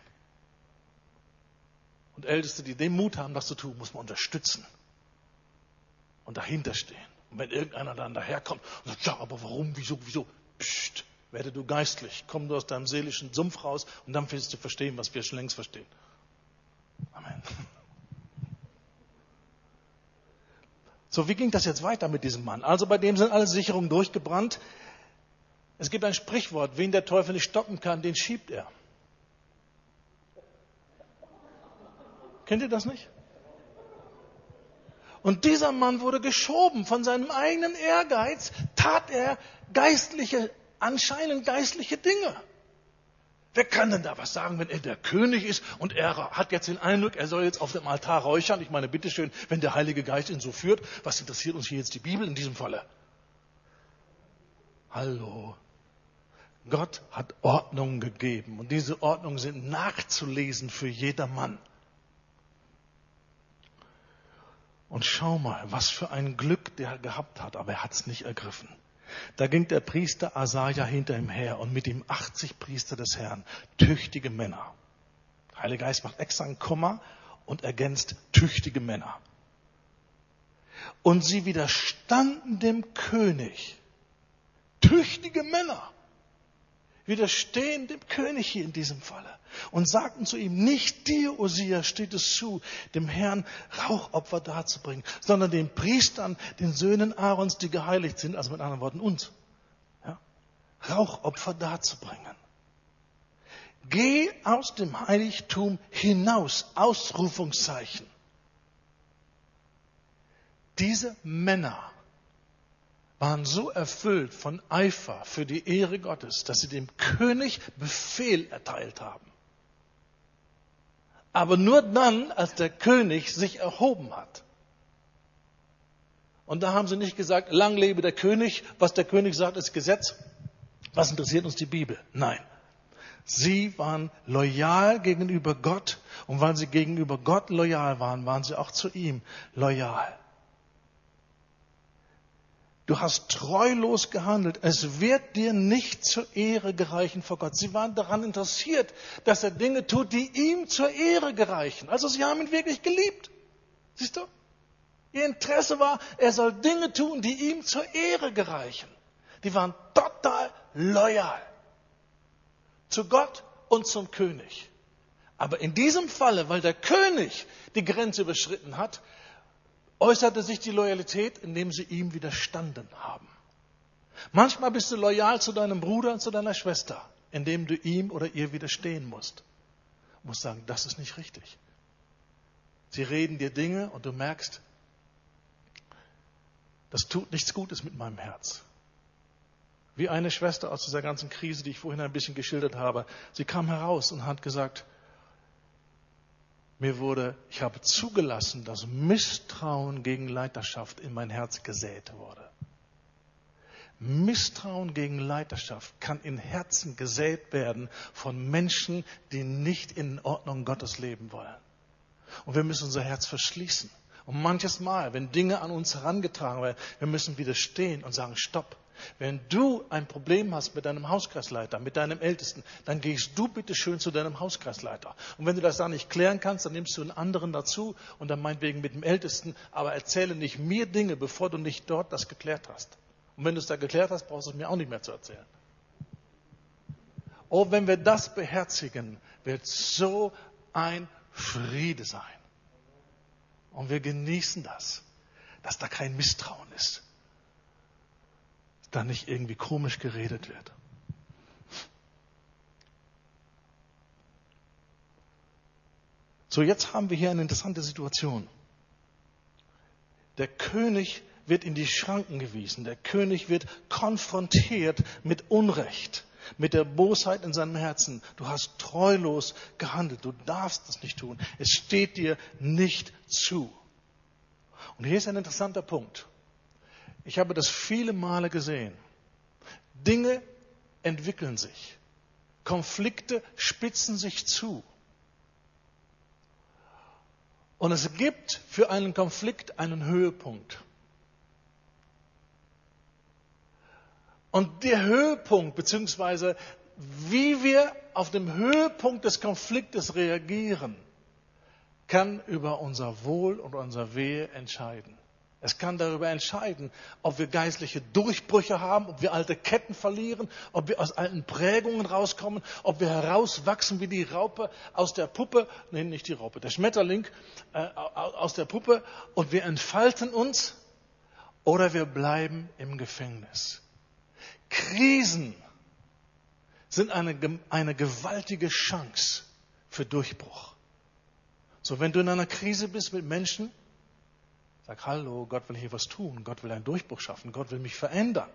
Und Älteste, die den Mut haben, das zu tun, muss man unterstützen und dahinter stehen. Und wenn irgendeiner dann daherkommt und sagt, ja, aber warum, wieso, pst, werde du geistlich, komm du aus deinem seelischen Sumpf raus und dann wirst du verstehen, was wir schon längst verstehen. Amen. So, wie ging das jetzt weiter mit diesem Mann? Also bei dem sind alle Sicherungen durchgebrannt. Es gibt ein Sprichwort, wen der Teufel nicht stoppen kann, den schiebt er. Kennt ihr das nicht? Und dieser Mann wurde geschoben von seinem eigenen Ehrgeiz, tat er anscheinend geistliche Dinge. Wer kann denn da was sagen, wenn er der König ist und er hat jetzt den Eindruck, er soll jetzt auf dem Altar räuchern? Ich meine, bitteschön, wenn der Heilige Geist ihn so führt, was interessiert uns hier jetzt die Bibel in diesem Falle? Hallo. Gott hat Ordnungen gegeben und diese Ordnungen sind nachzulesen für jedermann. Und schau mal, was für ein Glück der gehabt hat, aber er hat es nicht ergriffen. Da ging der Priester Asaja hinter ihm her und mit ihm 80 Priester des Herrn, tüchtige Männer. Der Heilige Geist macht extra ein Komma und ergänzt tüchtige Männer. Und sie widerstanden dem König. Tüchtige Männer widerstehen dem König hier in diesem Falle und sagten zu ihm, nicht dir, Osia, steht es zu, dem Herrn Rauchopfer darzubringen, sondern den Priestern, den Söhnen Aarons, die geheiligt sind, also mit anderen Worten uns, ja, Rauchopfer darzubringen. Geh aus dem Heiligtum hinaus, Ausrufungszeichen. Diese Männer waren so erfüllt von Eifer für die Ehre Gottes, dass sie dem König Befehl erteilt haben. Aber nur dann, als der König sich erhoben hat. Und da haben sie nicht gesagt, lang lebe der König, was der König sagt, ist Gesetz. Was interessiert uns die Bibel? Nein. Sie waren loyal gegenüber Gott und weil sie gegenüber Gott loyal waren, waren sie auch zu ihm loyal. Du hast treulos gehandelt. Es wird dir nicht zur Ehre gereichen vor Gott. Sie waren daran interessiert, dass er Dinge tut, die ihm zur Ehre gereichen. Also sie haben ihn wirklich geliebt. Siehst du? Ihr Interesse war, er soll Dinge tun, die ihm zur Ehre gereichen. Die waren total loyal. Zu Gott und zum König. Aber in diesem Falle, weil der König die Grenze überschritten hat, äußerte sich die Loyalität, indem sie ihm widerstanden haben. Manchmal bist du loyal zu deinem Bruder und zu deiner Schwester, indem du ihm oder ihr widerstehen musst. Du musst sagen, das ist nicht richtig. Sie reden dir Dinge und du merkst, das tut nichts Gutes mit meinem Herz. Wie eine Schwester aus dieser ganzen Krise, die ich vorhin ein bisschen geschildert habe. Sie kam heraus und hat gesagt, ich habe zugelassen, dass Misstrauen gegen Leiterschaft in mein Herz gesät wurde. Misstrauen gegen Leiterschaft kann in Herzen gesät werden von Menschen, die nicht in Ordnung Gottes leben wollen. Und wir müssen unser Herz verschließen. Und manches Mal, wenn Dinge an uns herangetragen werden, wir müssen widerstehen und sagen, stopp. Wenn du ein Problem hast mit deinem Hauskreisleiter, mit deinem Ältesten, dann gehst du bitte schön zu deinem Hauskreisleiter. Und wenn du das da nicht klären kannst, dann nimmst du einen anderen dazu und dann meinetwegen mit dem Ältesten, aber erzähle nicht mir Dinge, bevor du nicht dort das geklärt hast. Und wenn du es da geklärt hast, brauchst du es mir auch nicht mehr zu erzählen. Oh, wenn wir das beherzigen, wird so ein Friede sein. Und wir genießen das, dass da kein Misstrauen ist. Da nicht irgendwie komisch geredet wird. So, jetzt haben wir hier eine interessante Situation. Der König wird in die Schranken gewiesen. Der König wird konfrontiert mit Unrecht, mit der Bosheit in seinem Herzen. Du hast treulos gehandelt. Du darfst das nicht tun. Es steht dir nicht zu. Und hier ist ein interessanter Punkt. Ich habe das viele Male gesehen. Dinge entwickeln sich. Konflikte spitzen sich zu. Und es gibt für einen Konflikt einen Höhepunkt. Und der Höhepunkt, beziehungsweise wie wir auf dem Höhepunkt des Konfliktes reagieren, kann über unser Wohl und unser Wehe entscheiden. Es kann darüber entscheiden, ob wir geistliche Durchbrüche haben, ob wir alte Ketten verlieren, ob wir aus alten Prägungen rauskommen, ob wir herauswachsen wie die Raupe aus der Puppe, nein, nicht die Raupe, der Schmetterling aus der Puppe und wir entfalten uns oder wir bleiben im Gefängnis. Krisen sind eine gewaltige Chance für Durchbruch. So, wenn du in einer Krise bist mit Menschen, sag, hallo, Gott will hier was tun. Gott will einen Durchbruch schaffen. Gott will mich verändern.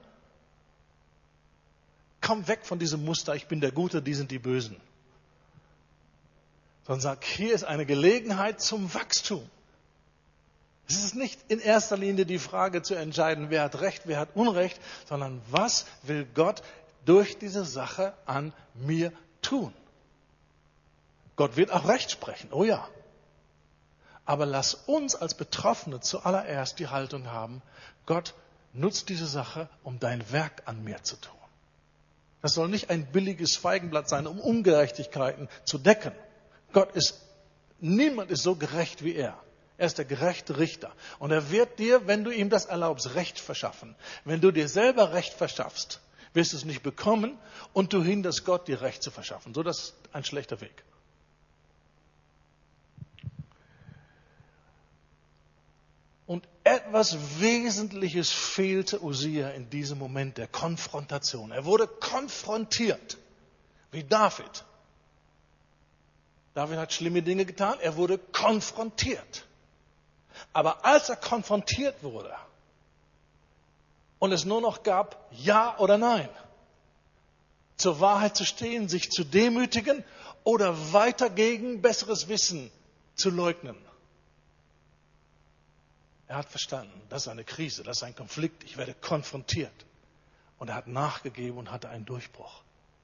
Komm weg von diesem Muster, ich bin der Gute, die sind die Bösen. Sondern sag, hier ist eine Gelegenheit zum Wachstum. Es ist nicht in erster Linie die Frage zu entscheiden, wer hat Recht, wer hat Unrecht, sondern was will Gott durch diese Sache an mir tun? Gott wird auch Recht sprechen, oh ja. Aber lass uns als Betroffene zuallererst die Haltung haben, Gott, nutz diese Sache, um dein Werk an mir zu tun. Das soll nicht ein billiges Feigenblatt sein, um Ungerechtigkeiten zu decken. Niemand ist so gerecht wie er. Er ist der gerechte Richter. Und er wird dir, wenn du ihm das erlaubst, Recht verschaffen. Wenn du dir selber Recht verschaffst, wirst du es nicht bekommen und du hinderst Gott, dir Recht zu verschaffen. So, das ist ein schlechter Weg. Und etwas Wesentliches fehlte Usia in diesem Moment der Konfrontation. Er wurde konfrontiert, wie David. David hat schlimme Dinge getan, er wurde konfrontiert. Aber als er konfrontiert wurde und es nur noch gab Ja oder Nein, zur Wahrheit zu stehen, sich zu demütigen oder weiter gegen besseres Wissen zu leugnen. Er hat verstanden, das ist eine Krise, das ist ein Konflikt, ich werde konfrontiert. Und er hat nachgegeben und hatte einen Durchbruch.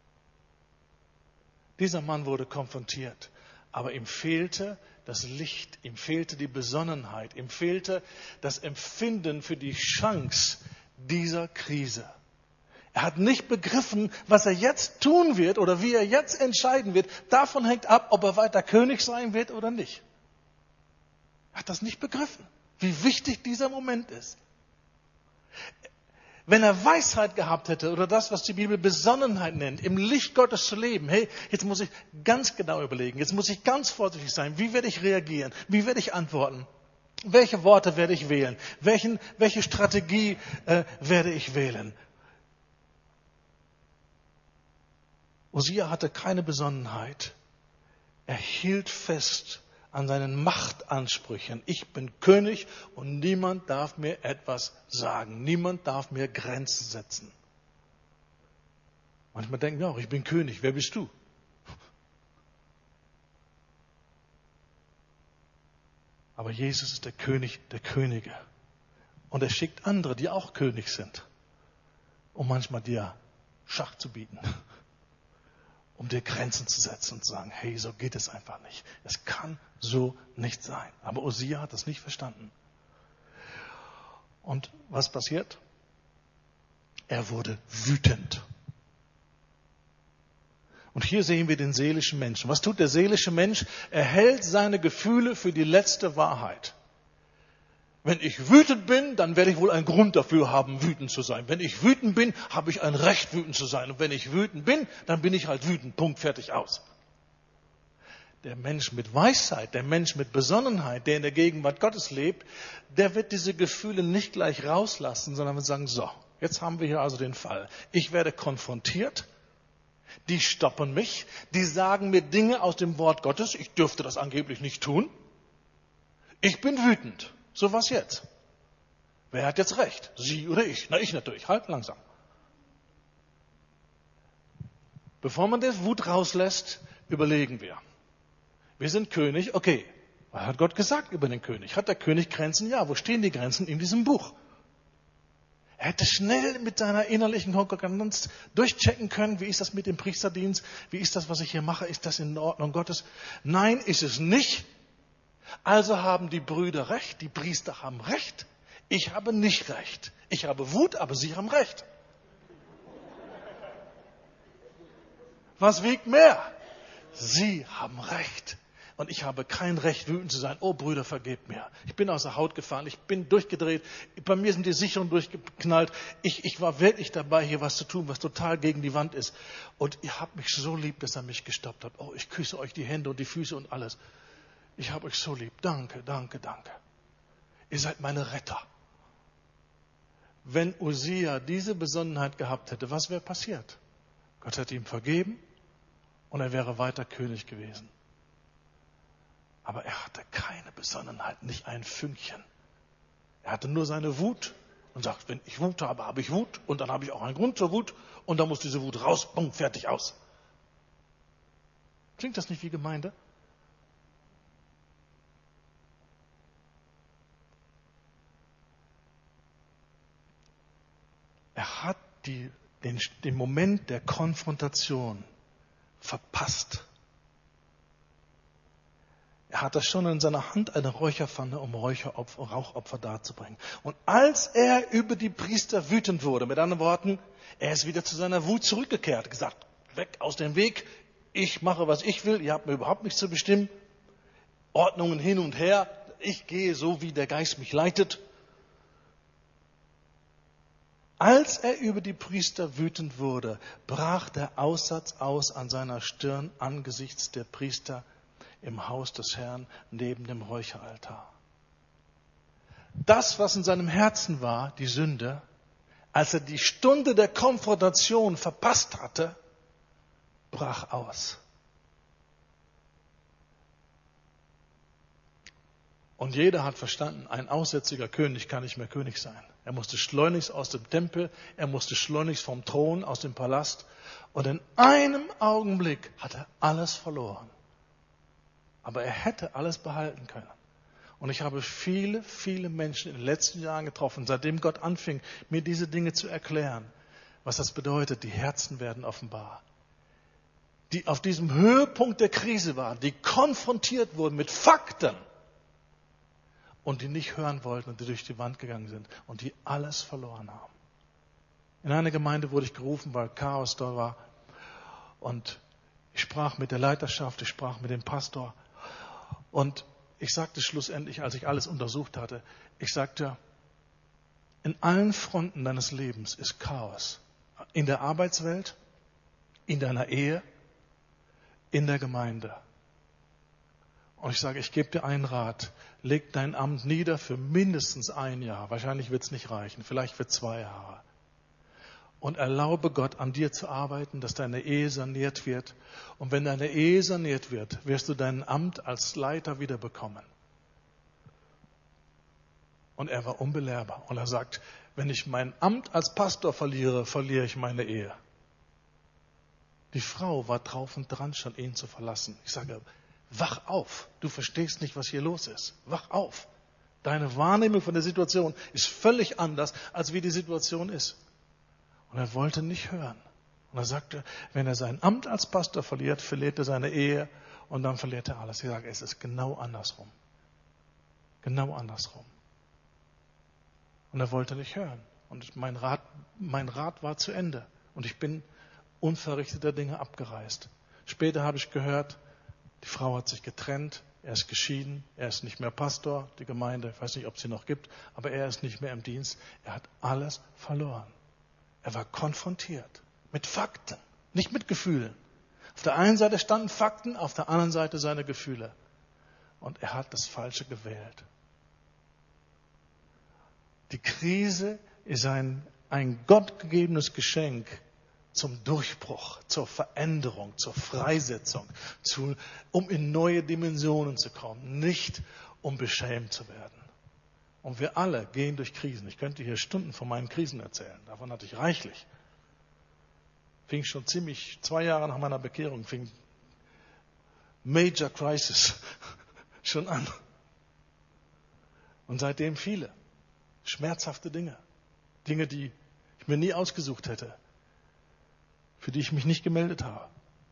Dieser Mann wurde konfrontiert, aber ihm fehlte das Licht, ihm fehlte die Besonnenheit, ihm fehlte das Empfinden für die Chance dieser Krise. Er hat nicht begriffen, was er jetzt tun wird oder wie er jetzt entscheiden wird. Davon hängt ab, ob er weiter König sein wird oder nicht. Er hat das nicht begriffen, wie wichtig dieser Moment ist. Wenn er Weisheit gehabt hätte oder das, was die Bibel Besonnenheit nennt, im Licht Gottes zu leben, hey, jetzt muss ich ganz genau überlegen, jetzt muss ich ganz vorsichtig sein, wie werde ich reagieren, wie werde ich antworten, welche Worte werde ich wählen, welche Strategie werde ich wählen. Usia hatte keine Besonnenheit, er hielt fest an seinen Machtansprüchen. Ich bin König und niemand darf mir etwas sagen. Niemand darf mir Grenzen setzen. Manchmal denken wir auch, ich bin König. Wer bist du? Aber Jesus ist der König der Könige. Und er schickt andere, die auch König sind, um manchmal dir Schach zu bieten. Um dir Grenzen zu setzen und zu sagen, hey, so geht es einfach nicht. Es kann so nicht sein. Aber Usia hat das nicht verstanden. Und was passiert? Er wurde wütend. Und hier sehen wir den seelischen Menschen. Was tut der seelische Mensch? Er hält seine Gefühle für die letzte Wahrheit. Wenn ich wütend bin, dann werde ich wohl einen Grund dafür haben, wütend zu sein. Wenn ich wütend bin, habe ich ein Recht, wütend zu sein. Und wenn ich wütend bin, dann bin ich halt wütend. Punkt, fertig, aus. Der Mensch mit Weisheit, der Mensch mit Besonnenheit, der in der Gegenwart Gottes lebt, der wird diese Gefühle nicht gleich rauslassen, sondern wird sagen, so, jetzt haben wir hier also den Fall. Ich werde konfrontiert. Die stoppen mich. Die sagen mir Dinge aus dem Wort Gottes. Ich dürfte das angeblich nicht tun. Ich bin wütend. So was jetzt? Wer hat jetzt recht? Sie oder ich? Na, ich natürlich. Halt langsam. Bevor man die Wut rauslässt, überlegen wir. Wir sind König, okay. Was hat Gott gesagt über den König? Hat der König Grenzen? Ja. Wo stehen die Grenzen? In diesem Buch. Er hätte schnell mit seiner innerlichen Konkordanz durchchecken können, wie ist das mit dem Priesterdienst? Wie ist das, was ich hier mache? Ist das in Ordnung Gottes? Nein, ist es nicht. Also haben die Brüder recht, die Priester haben recht, ich habe nicht recht. Ich habe Wut, aber sie haben recht. Was wiegt mehr? Sie haben recht. Und ich habe kein Recht, wütend zu sein. Oh Brüder, vergebt mir. Ich bin aus der Haut gefahren, ich bin durchgedreht, bei mir sind die Sicherungen durchgeknallt. Ich war wirklich dabei, hier was zu tun, was total gegen die Wand ist. Und ihr habt mich so lieb, dass er mich gestoppt hat. Oh, ich küsse euch die Hände und die Füße und alles. Ich habe euch so lieb. Danke, danke, danke. Ihr seid meine Retter. Wenn Usia diese Besonnenheit gehabt hätte, was wäre passiert? Gott hätte ihm vergeben und er wäre weiter König gewesen. Aber er hatte keine Besonnenheit, nicht ein Fünkchen. Er hatte nur seine Wut und sagt, wenn ich Wut habe, habe ich Wut und dann habe ich auch einen Grund zur Wut und dann muss diese Wut raus, bumm, fertig, aus. Klingt das nicht wie Gemeinde? Er hat den Moment der Konfrontation verpasst. Er hatte schon in seiner Hand eine Räucherpfanne, um Rauchopfer darzubringen. Und als er über die Priester wütend wurde, mit anderen Worten, er ist wieder zu seiner Wut zurückgekehrt, gesagt, weg aus dem Weg, ich mache, was ich will, ihr habt mir überhaupt nichts zu bestimmen, Ordnungen hin und her, ich gehe so, wie der Geist mich leitet. Als er über die Priester wütend wurde, brach der Aussatz aus an seiner Stirn angesichts der Priester im Haus des Herrn neben dem Räucheraltar. Das, was in seinem Herzen war, die Sünde, als er die Stunde der Konfrontation verpasst hatte, brach aus. Und jeder hat verstanden, ein aussätziger König kann nicht mehr König sein. Er musste schleunigst aus dem Tempel, er musste schleunigst vom Thron, aus dem Palast. Und in einem Augenblick hat er alles verloren. Aber er hätte alles behalten können. Und ich habe viele, viele Menschen in den letzten Jahren getroffen, seitdem Gott anfing, mir diese Dinge zu erklären, was das bedeutet, die Herzen werden offenbar. Die auf diesem Höhepunkt der Krise waren, die konfrontiert wurden mit Fakten und die nicht hören wollten und die durch die Wand gegangen sind und die alles verloren haben. In einer Gemeinde wurde ich gerufen, weil Chaos da war und ich sprach mit der Leiterschaft, ich sprach mit dem Pastor und ich sagte schlussendlich, als ich alles untersucht hatte, ich sagte, in allen Fronten deines Lebens ist Chaos. In der Arbeitswelt, in deiner Ehe, in der Gemeinde. Und ich sage, ich gebe dir einen Rat. Leg dein Amt nieder für mindestens 1 Jahr. Wahrscheinlich wird es nicht reichen, vielleicht für 2 Jahre. Und erlaube Gott, an dir zu arbeiten, dass deine Ehe saniert wird. Und wenn deine Ehe saniert wird, wirst du dein Amt als Leiter wieder bekommen. Und er war unbelehrbar. Und er sagt, wenn ich mein Amt als Pastor verliere, verliere ich meine Ehe. Die Frau war drauf und dran, schon ihn zu verlassen. Ich sage, wach auf. Du verstehst nicht, was hier los ist. Wach auf. Deine Wahrnehmung von der Situation ist völlig anders, als wie die Situation ist. Und er wollte nicht hören. Und er sagte, wenn er sein Amt als Pastor verliert, verliert er seine Ehe und dann verliert er alles. Ich sage, es ist genau andersrum. Genau andersrum. Und er wollte nicht hören. Und mein Rat war zu Ende. Und ich bin unverrichteter Dinge abgereist. Später habe ich gehört, die Frau hat sich getrennt, er ist geschieden, er ist nicht mehr Pastor, die Gemeinde, ich weiß nicht, ob es sie noch gibt, aber er ist nicht mehr im Dienst. Er hat alles verloren. Er war konfrontiert mit Fakten, nicht mit Gefühlen. Auf der einen Seite standen Fakten, auf der anderen Seite seine Gefühle. Und er hat das Falsche gewählt. Die Krise ist ein gottgegebenes Geschenk zum Durchbruch, zur Veränderung, zur Freisetzung, um in neue Dimensionen zu kommen, nicht um beschämt zu werden. Und wir alle gehen durch Krisen. Ich könnte hier Stunden von meinen Krisen erzählen. Davon hatte ich reichlich. Fing schon 2 Jahre nach meiner Bekehrung, fing Major Crisis schon an. Und seitdem viele schmerzhafte Dinge. Dinge, die ich mir nie ausgesucht hätte. Für die ich mich nicht gemeldet habe.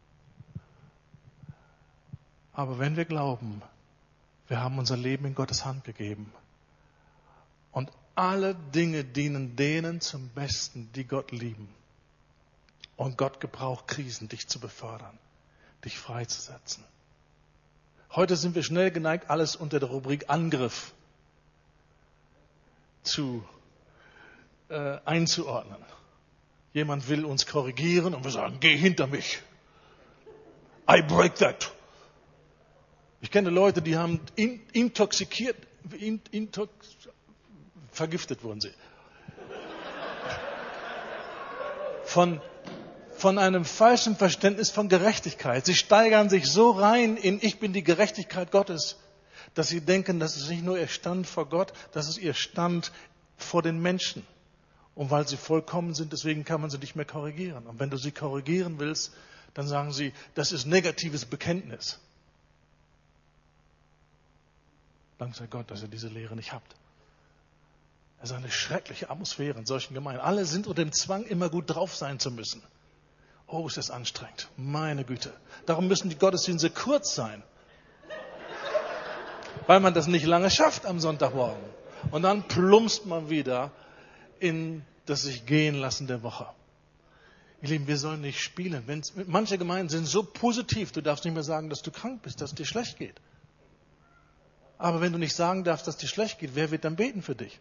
Aber wenn wir glauben, wir haben unser Leben in Gottes Hand gegeben und alle Dinge dienen denen zum Besten, die Gott lieben. Und Gott gebraucht Krisen, dich zu befördern, dich freizusetzen. Heute sind wir schnell geneigt, alles unter der Rubrik Angriff einzuordnen. Jemand will uns korrigieren und wir sagen, geh hinter mich. I break that. Ich kenne Leute, die haben vergiftet wurden sie. Von einem falschen Verständnis von Gerechtigkeit. Sie steigern sich so rein in ich bin die Gerechtigkeit Gottes, dass sie denken, das ist nicht nur ihr Stand vor Gott, das ist ihr Stand vor den Menschen. Und weil sie vollkommen sind, deswegen kann man sie nicht mehr korrigieren. Und wenn du sie korrigieren willst, dann sagen sie, das ist negatives Bekenntnis. Dank sei Gott, dass ihr diese Lehre nicht habt. Es ist eine schreckliche Atmosphäre in solchen Gemeinden. Alle sind unter dem Zwang, immer gut drauf sein zu müssen. Oh, ist das anstrengend. Meine Güte. Darum müssen die Gottesdienste kurz sein. weil man das nicht lange schafft am Sonntagmorgen. Und dann plumpst man wieder in das sich gehen lassen der Woche. Ihr Lieben, wir sollen nicht spielen. Manche Gemeinden sind so positiv, du darfst nicht mehr sagen, dass du krank bist, dass es dir schlecht geht. Aber wenn du nicht sagen darfst, dass es dir schlecht geht, wer wird dann beten für dich?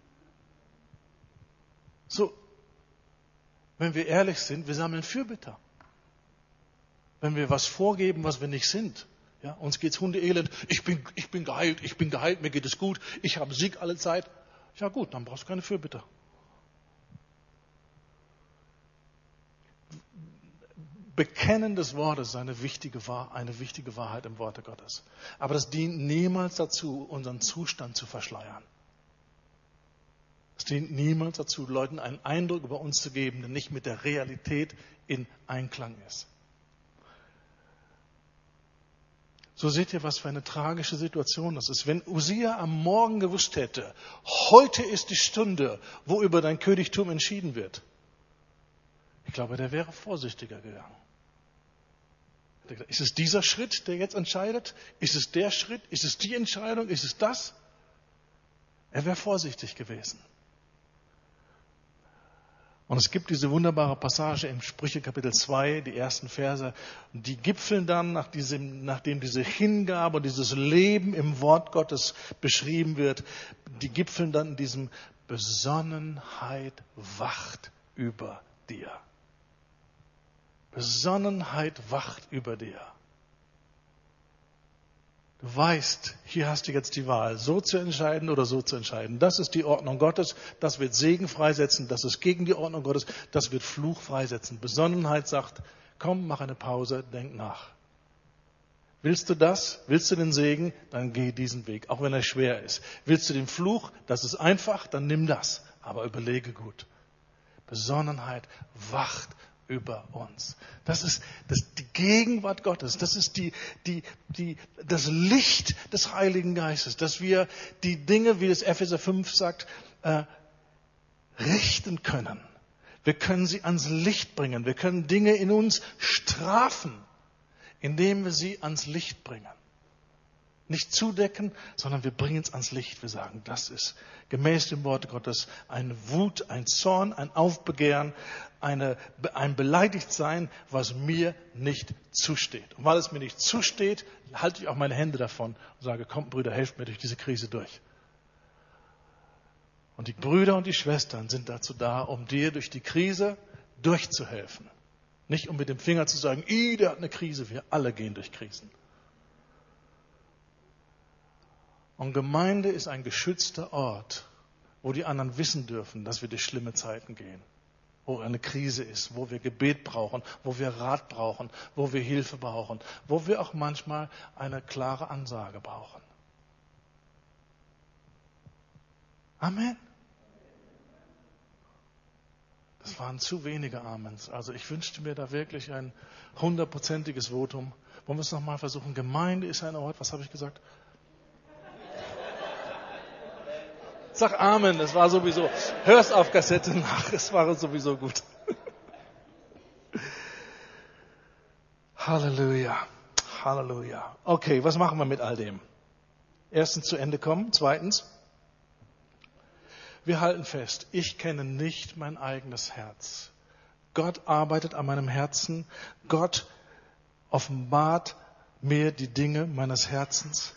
So, wenn wir ehrlich sind, wir sammeln Fürbitter. Wenn wir was vorgeben, was wir nicht sind. Ja, uns geht's hundeelend. Ich bin geheilt, mir geht es gut, ich habe Sieg alle Zeit. Ja gut, dann brauchst du keine Fürbitter. Bekennen des Wortes ist eine wichtige Wahrheit im Worte Gottes. Aber das dient niemals dazu, unseren Zustand zu verschleiern. Es dient niemals dazu, Leuten einen Eindruck über uns zu geben, der nicht mit der Realität in Einklang ist. So seht ihr, was für eine tragische Situation das ist. Wenn Usia am Morgen gewusst hätte, heute ist die Stunde, wo über dein Königtum entschieden wird. Ich glaube, der wäre vorsichtiger gegangen. Ist es dieser Schritt, der jetzt entscheidet? Ist es der Schritt? Ist es die Entscheidung? Ist es das? Er wäre vorsichtig gewesen. Und es gibt diese wunderbare Passage im Sprüche Kapitel 2, die ersten Verse, die gipfeln dann, nachdem diese Hingabe und dieses Leben im Wort Gottes beschrieben wird, die gipfeln dann in diesem Besonnenheit wacht über dir. Besonnenheit wacht über dir. Du weißt, hier hast du jetzt die Wahl, so zu entscheiden oder so zu entscheiden. Das ist die Ordnung Gottes, das wird Segen freisetzen, das ist gegen die Ordnung Gottes, das wird Fluch freisetzen. Besonnenheit sagt, komm, mach eine Pause, denk nach. Willst du das? Willst du den Segen? Dann geh diesen Weg, auch wenn er schwer ist. Willst du den Fluch? Das ist einfach, dann nimm das. Aber überlege gut. Besonnenheit wacht über uns. Das ist die Gegenwart Gottes. Das ist das Licht des Heiligen Geistes, dass wir die Dinge, wie es Epheser 5 sagt, richten können. Wir können sie ans Licht bringen. Wir können Dinge in uns strafen, indem wir sie ans Licht bringen. Nicht zudecken, sondern wir bringen es ans Licht. Wir sagen, das ist gemäß dem Wort Gottes eine Wut, ein Zorn, ein Aufbegehren, ein Beleidigtsein, was mir nicht zusteht. Und weil es mir nicht zusteht, halte ich auch meine Hände davon und sage, kommt Brüder, helft mir durch diese Krise durch. Und die Brüder und die Schwestern sind dazu da, um dir durch die Krise durchzuhelfen. Nicht um mit dem Finger zu sagen, der hat eine Krise, wir alle gehen durch Krisen. Und Gemeinde ist ein geschützter Ort, wo die anderen wissen dürfen, dass wir durch schlimme Zeiten gehen. Wo eine Krise ist, wo wir Gebet brauchen, wo wir Rat brauchen, wo wir Hilfe brauchen, wo wir auch manchmal eine klare Ansage brauchen. Amen. Das waren zu wenige Amens. Also ich wünschte mir da wirklich ein 100%iges Votum. Wollen wir es nochmal versuchen? Gemeinde ist ein Ort, was habe ich gesagt? Sag Amen, das war sowieso. Hör's auf Kassette nach, es war sowieso gut. Halleluja, Halleluja. Okay, was machen wir mit all dem? Erstens zu Ende kommen. Zweitens, wir halten fest, ich kenne nicht mein eigenes Herz. Gott arbeitet an meinem Herzen. Gott offenbart mir die Dinge meines Herzens.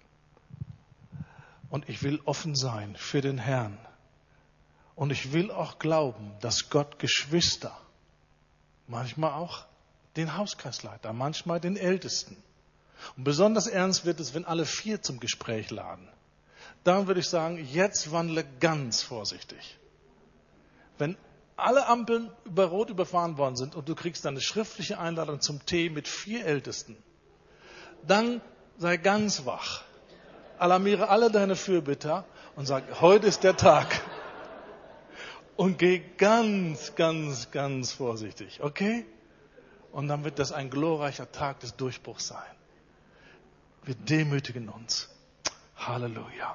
Und ich will offen sein für den Herrn. Und ich will auch glauben, dass Gott Geschwister, manchmal auch den Hauskreisleiter, manchmal den Ältesten. Und besonders ernst wird es, wenn alle 4 zum Gespräch laden. Dann würde ich sagen, jetzt wandle ganz vorsichtig. Wenn alle Ampeln über Rot überfahren worden sind und du kriegst eine schriftliche Einladung zum Tee mit 4 Ältesten, dann sei ganz wach. Alarmiere alle deine Fürbitter und sag, heute ist der Tag. Und geh ganz, ganz, ganz vorsichtig, okay? Und dann wird das ein glorreicher Tag des Durchbruchs sein. Wir demütigen uns. Halleluja.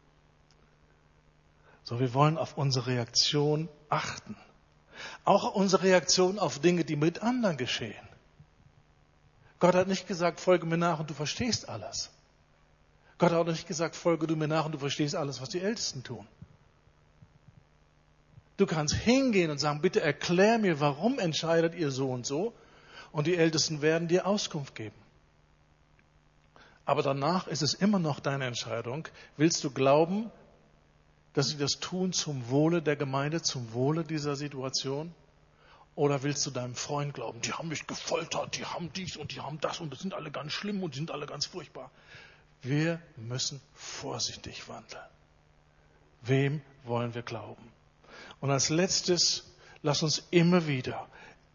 So, wir wollen auf unsere Reaktion achten. Auch unsere Reaktion auf Dinge, die mit anderen geschehen. Gott hat nicht gesagt, folge mir nach und du verstehst alles. Gott hat auch nicht gesagt, folge du mir nach und du verstehst alles, was die Ältesten tun. Du kannst hingehen und sagen, bitte erklär mir, warum entscheidet ihr so und so? Und die Ältesten werden dir Auskunft geben. Aber danach ist es immer noch deine Entscheidung. Willst du glauben, dass sie das tun zum Wohle der Gemeinde, zum Wohle dieser Situation? Oder willst du deinem Freund glauben, die haben mich gefoltert, die haben dies und die haben das und das sind alle ganz schlimm und die sind alle ganz furchtbar. Wir müssen vorsichtig wandeln. Wem wollen wir glauben? Und als letztes, lass uns immer wieder,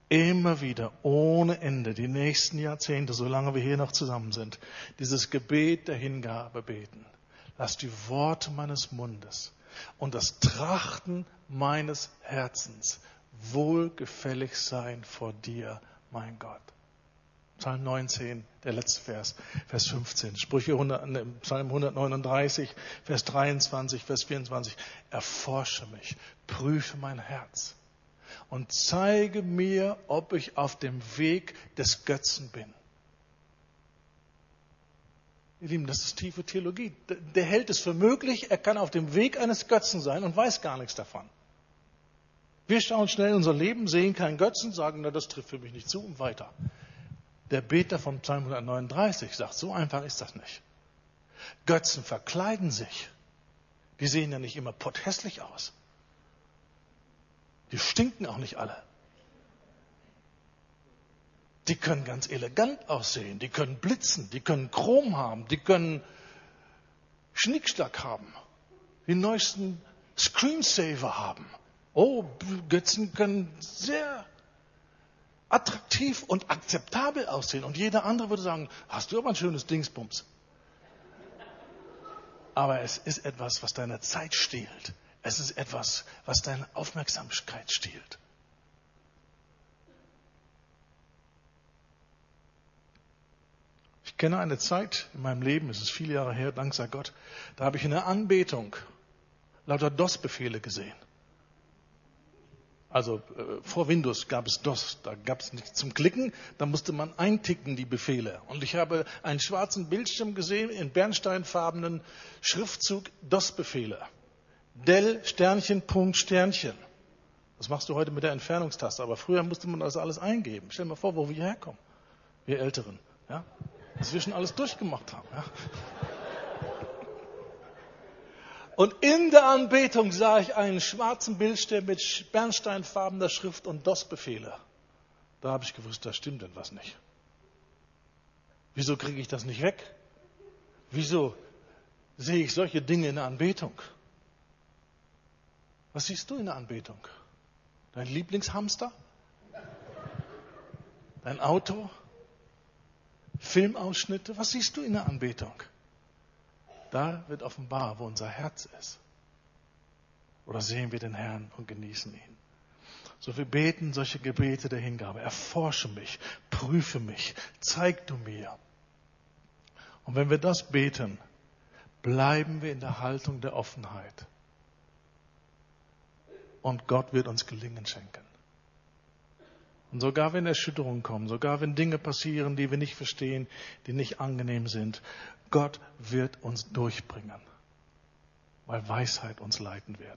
ohne Ende, die nächsten Jahrzehnte, solange wir hier noch zusammen sind, dieses Gebet der Hingabe beten. Lass die Worte meines Mundes und das Trachten meines Herzens wohlgefällig sein vor dir, mein Gott. Psalm 19, der letzte Vers, Vers 15. Psalm 139, Vers 23, Vers 24. Erforsche mich, prüfe mein Herz und zeige mir, ob ich auf dem Weg des Götzen bin. Ihr Lieben, das ist tiefe Theologie. Der hält es für möglich, er kann auf dem Weg eines Götzen sein und weiß gar nichts davon. Wir schauen schnell in unser Leben, sehen keinen Götzen, sagen, na, das trifft für mich nicht zu und weiter. Der Beter von Psalm 139 sagt, so einfach ist das nicht. Götzen verkleiden sich. Die sehen ja nicht immer potthässlich aus. Die stinken auch nicht alle. Die können ganz elegant aussehen, die können blitzen, die können Chrom haben, die können Schnickschnack haben, die neuesten Screensaver haben. Oh, Götzen können sehr attraktiv und akzeptabel aussehen. Und jeder andere würde sagen, hast du aber ein schönes Dingsbums. Aber es ist etwas, was deine Zeit stiehlt. Es ist etwas, was deine Aufmerksamkeit stiehlt. Ich kenne eine Zeit in meinem Leben, es ist viele Jahre her, dank sei Gott, da habe ich in der Anbetung lauter DOS-Befehle gesehen. Also vor Windows gab es DOS, da gab es nichts zum Klicken, da musste man einticken die Befehle. Und ich habe einen schwarzen Bildschirm gesehen in bernsteinfarbenen Schriftzug DOS-Befehle. Del Sternchen Punkt Sternchen. Das machst du heute mit der Entfernungstaste, aber früher musste man das alles eingeben. Stell dir mal vor, wo wir herkommen, wir Älteren, ja, dass wir schon alles durchgemacht haben. Ja. Und in der Anbetung sah ich einen schwarzen Bildschirm mit bernsteinfarbener Schrift und DOS-Befehle. Da habe ich gewusst, da stimmt denn was nicht. Wieso kriege ich das nicht weg? Wieso sehe ich solche Dinge in der Anbetung? Was siehst du in der Anbetung? Dein Lieblingshamster? Dein Auto? Filmausschnitte? Was siehst du in der Anbetung? Da wird offenbar, wo unser Herz ist. Oder sehen wir den Herrn und genießen ihn. So wir beten solche Gebete der Hingabe. Erforsche mich, prüfe mich, zeig du mir. Und wenn wir das beten, bleiben wir in der Haltung der Offenheit. Und Gott wird uns Gelingen schenken. Und sogar wenn Erschütterungen kommen, sogar wenn Dinge passieren, die wir nicht verstehen, die nicht angenehm sind, Gott wird uns durchbringen, weil Weisheit uns leiten wird.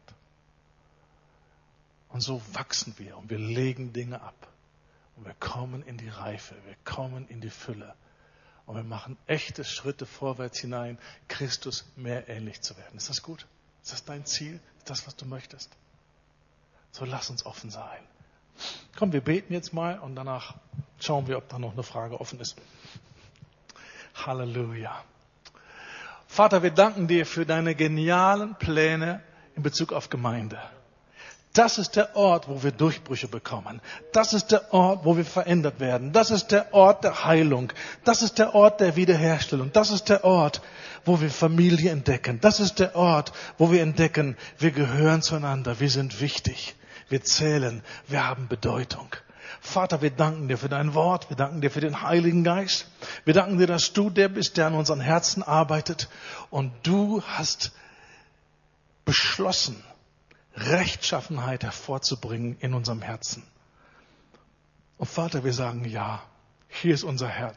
Und so wachsen wir und wir legen Dinge ab. Und wir kommen in die Reife, wir kommen in die Fülle. Und wir machen echte Schritte vorwärts hinein, Christus mehr ähnlich zu werden. Ist das gut? Ist das dein Ziel? Ist das, was du möchtest? So lass uns offen sein. Komm, wir beten jetzt mal und danach schauen wir, ob da noch eine Frage offen ist. Halleluja. Vater, wir danken dir für deine genialen Pläne in Bezug auf Gemeinde. Das ist der Ort, wo wir Durchbrüche bekommen. Das ist der Ort, wo wir verändert werden. Das ist der Ort der Heilung. Das ist der Ort der Wiederherstellung. Das ist der Ort, wo wir Familie entdecken. Das ist der Ort, wo wir entdecken, wir gehören zueinander. Wir sind wichtig. Wir zählen. Wir haben Bedeutung. Vater, wir danken dir für dein Wort. Wir danken dir für den Heiligen Geist. Wir danken dir, dass du der bist, der an unseren Herzen arbeitet. Und du hast beschlossen, Rechtschaffenheit hervorzubringen in unserem Herzen. Und Vater, wir sagen ja, hier ist unser Herz.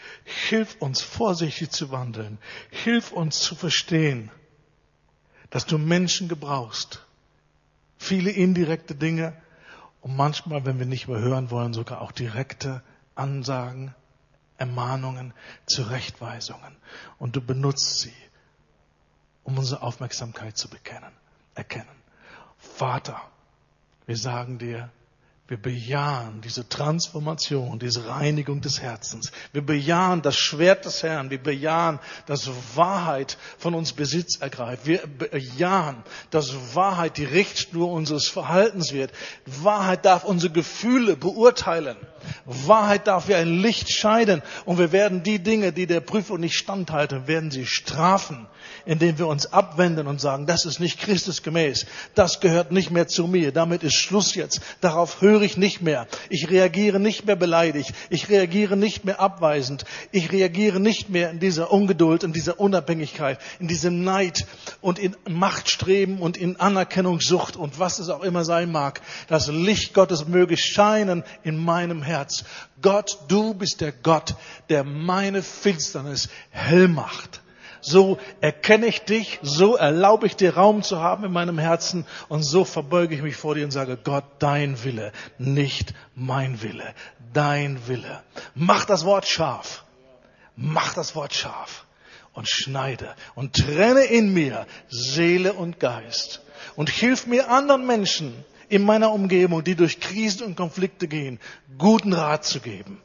Hilf uns, vorsichtig zu wandeln. Hilf uns zu verstehen, dass du Menschen gebrauchst. Viele indirekte Dinge und manchmal, wenn wir nicht mehr hören wollen, sogar auch direkte Ansagen, Ermahnungen, Zurechtweisungen. Und du benutzt sie, um unsere Aufmerksamkeit zu erkennen. Vater, wir sagen dir, wir bejahen diese Transformation, diese Reinigung des Herzens. Wir bejahen das Schwert des Herrn. Wir bejahen, dass Wahrheit von uns Besitz ergreift. Wir bejahen, dass Wahrheit die Richtschnur unseres Verhaltens wird. Wahrheit darf unsere Gefühle beurteilen. Wahrheit darf wie ein Licht scheiden. Und wir werden die Dinge, die der Prüfung nicht standhalten, werden sie strafen, indem wir uns abwenden und sagen, das ist nicht Christusgemäß. Das gehört nicht mehr zu mir. Damit ist Schluss jetzt. Darauf höre ich nicht mehr. Ich reagiere nicht mehr beleidigt. Ich reagiere nicht mehr abweisend. Ich reagiere nicht mehr in dieser Ungeduld, in dieser Unabhängigkeit, in diesem Neid und in Machtstreben und in Anerkennungssucht und was es auch immer sein mag. Das Licht Gottes möge scheinen in meinem Herz. Gott, du bist der Gott, der meine Finsternis hell macht. So erkenne ich dich, so erlaube ich dir Raum zu haben in meinem Herzen und so verbeuge ich mich vor dir und sage, Gott, dein Wille, nicht mein Wille, dein Wille. Mach das Wort scharf, mach das Wort scharf und schneide und trenne in mir Seele und Geist und hilf mir anderen Menschen in meiner Umgebung, die durch Krisen und Konflikte gehen, guten Rat zu geben,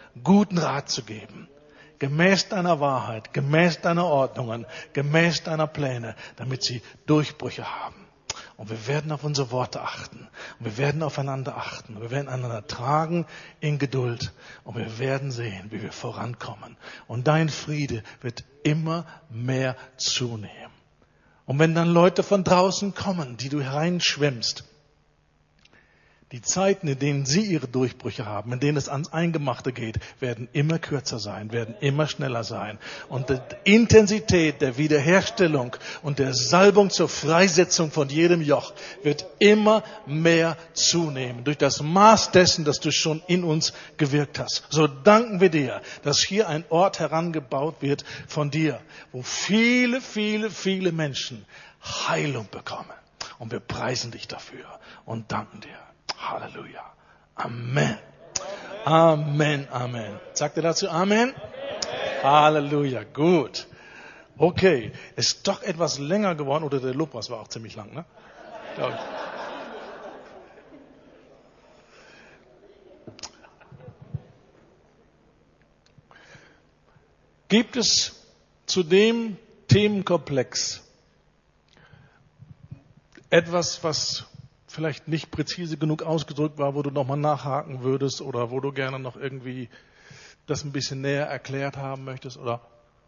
gemäß deiner Wahrheit, gemäß deiner Ordnungen, gemäß deiner Pläne, damit sie Durchbrüche haben. Und wir werden auf unsere Worte achten. Und wir werden aufeinander achten. Wir werden einander tragen in Geduld. Und wir werden sehen, wie wir vorankommen. Und dein Friede wird immer mehr zunehmen. Und wenn dann Leute von draußen kommen, die du hereinschwemmst, die Zeiten, in denen sie ihre Durchbrüche haben, in denen es ans Eingemachte geht, werden immer kürzer sein, werden immer schneller sein. Und die Intensität der Wiederherstellung und der Salbung zur Freisetzung von jedem Joch wird immer mehr zunehmen. Durch das Maß dessen, das du schon in uns gewirkt hast. So danken wir dir, dass hier ein Ort herangebaut wird von dir, wo viele, viele, viele Menschen Heilung bekommen. Und wir preisen dich dafür und danken dir. Halleluja. Amen. Amen, Amen. Sagt ihr dazu Amen? Halleluja. Gut. Okay. Ist doch etwas länger geworden, oder der Lobpreis war auch ziemlich lang, ne? Glaube ich. Gibt es zu dem Themenkomplex etwas, was vielleicht nicht präzise genug ausgedrückt war, wo du nochmal nachhaken würdest oder wo du gerne noch irgendwie das ein bisschen näher erklärt haben möchtest oder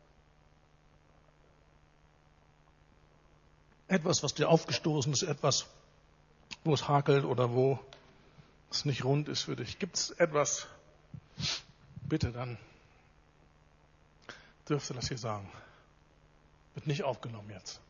etwas, was dir aufgestoßen ist, etwas, wo es hakelt oder wo es nicht rund ist für dich. Gibt es etwas? Bitte, dann dürfst du das hier sagen. Wird nicht aufgenommen jetzt.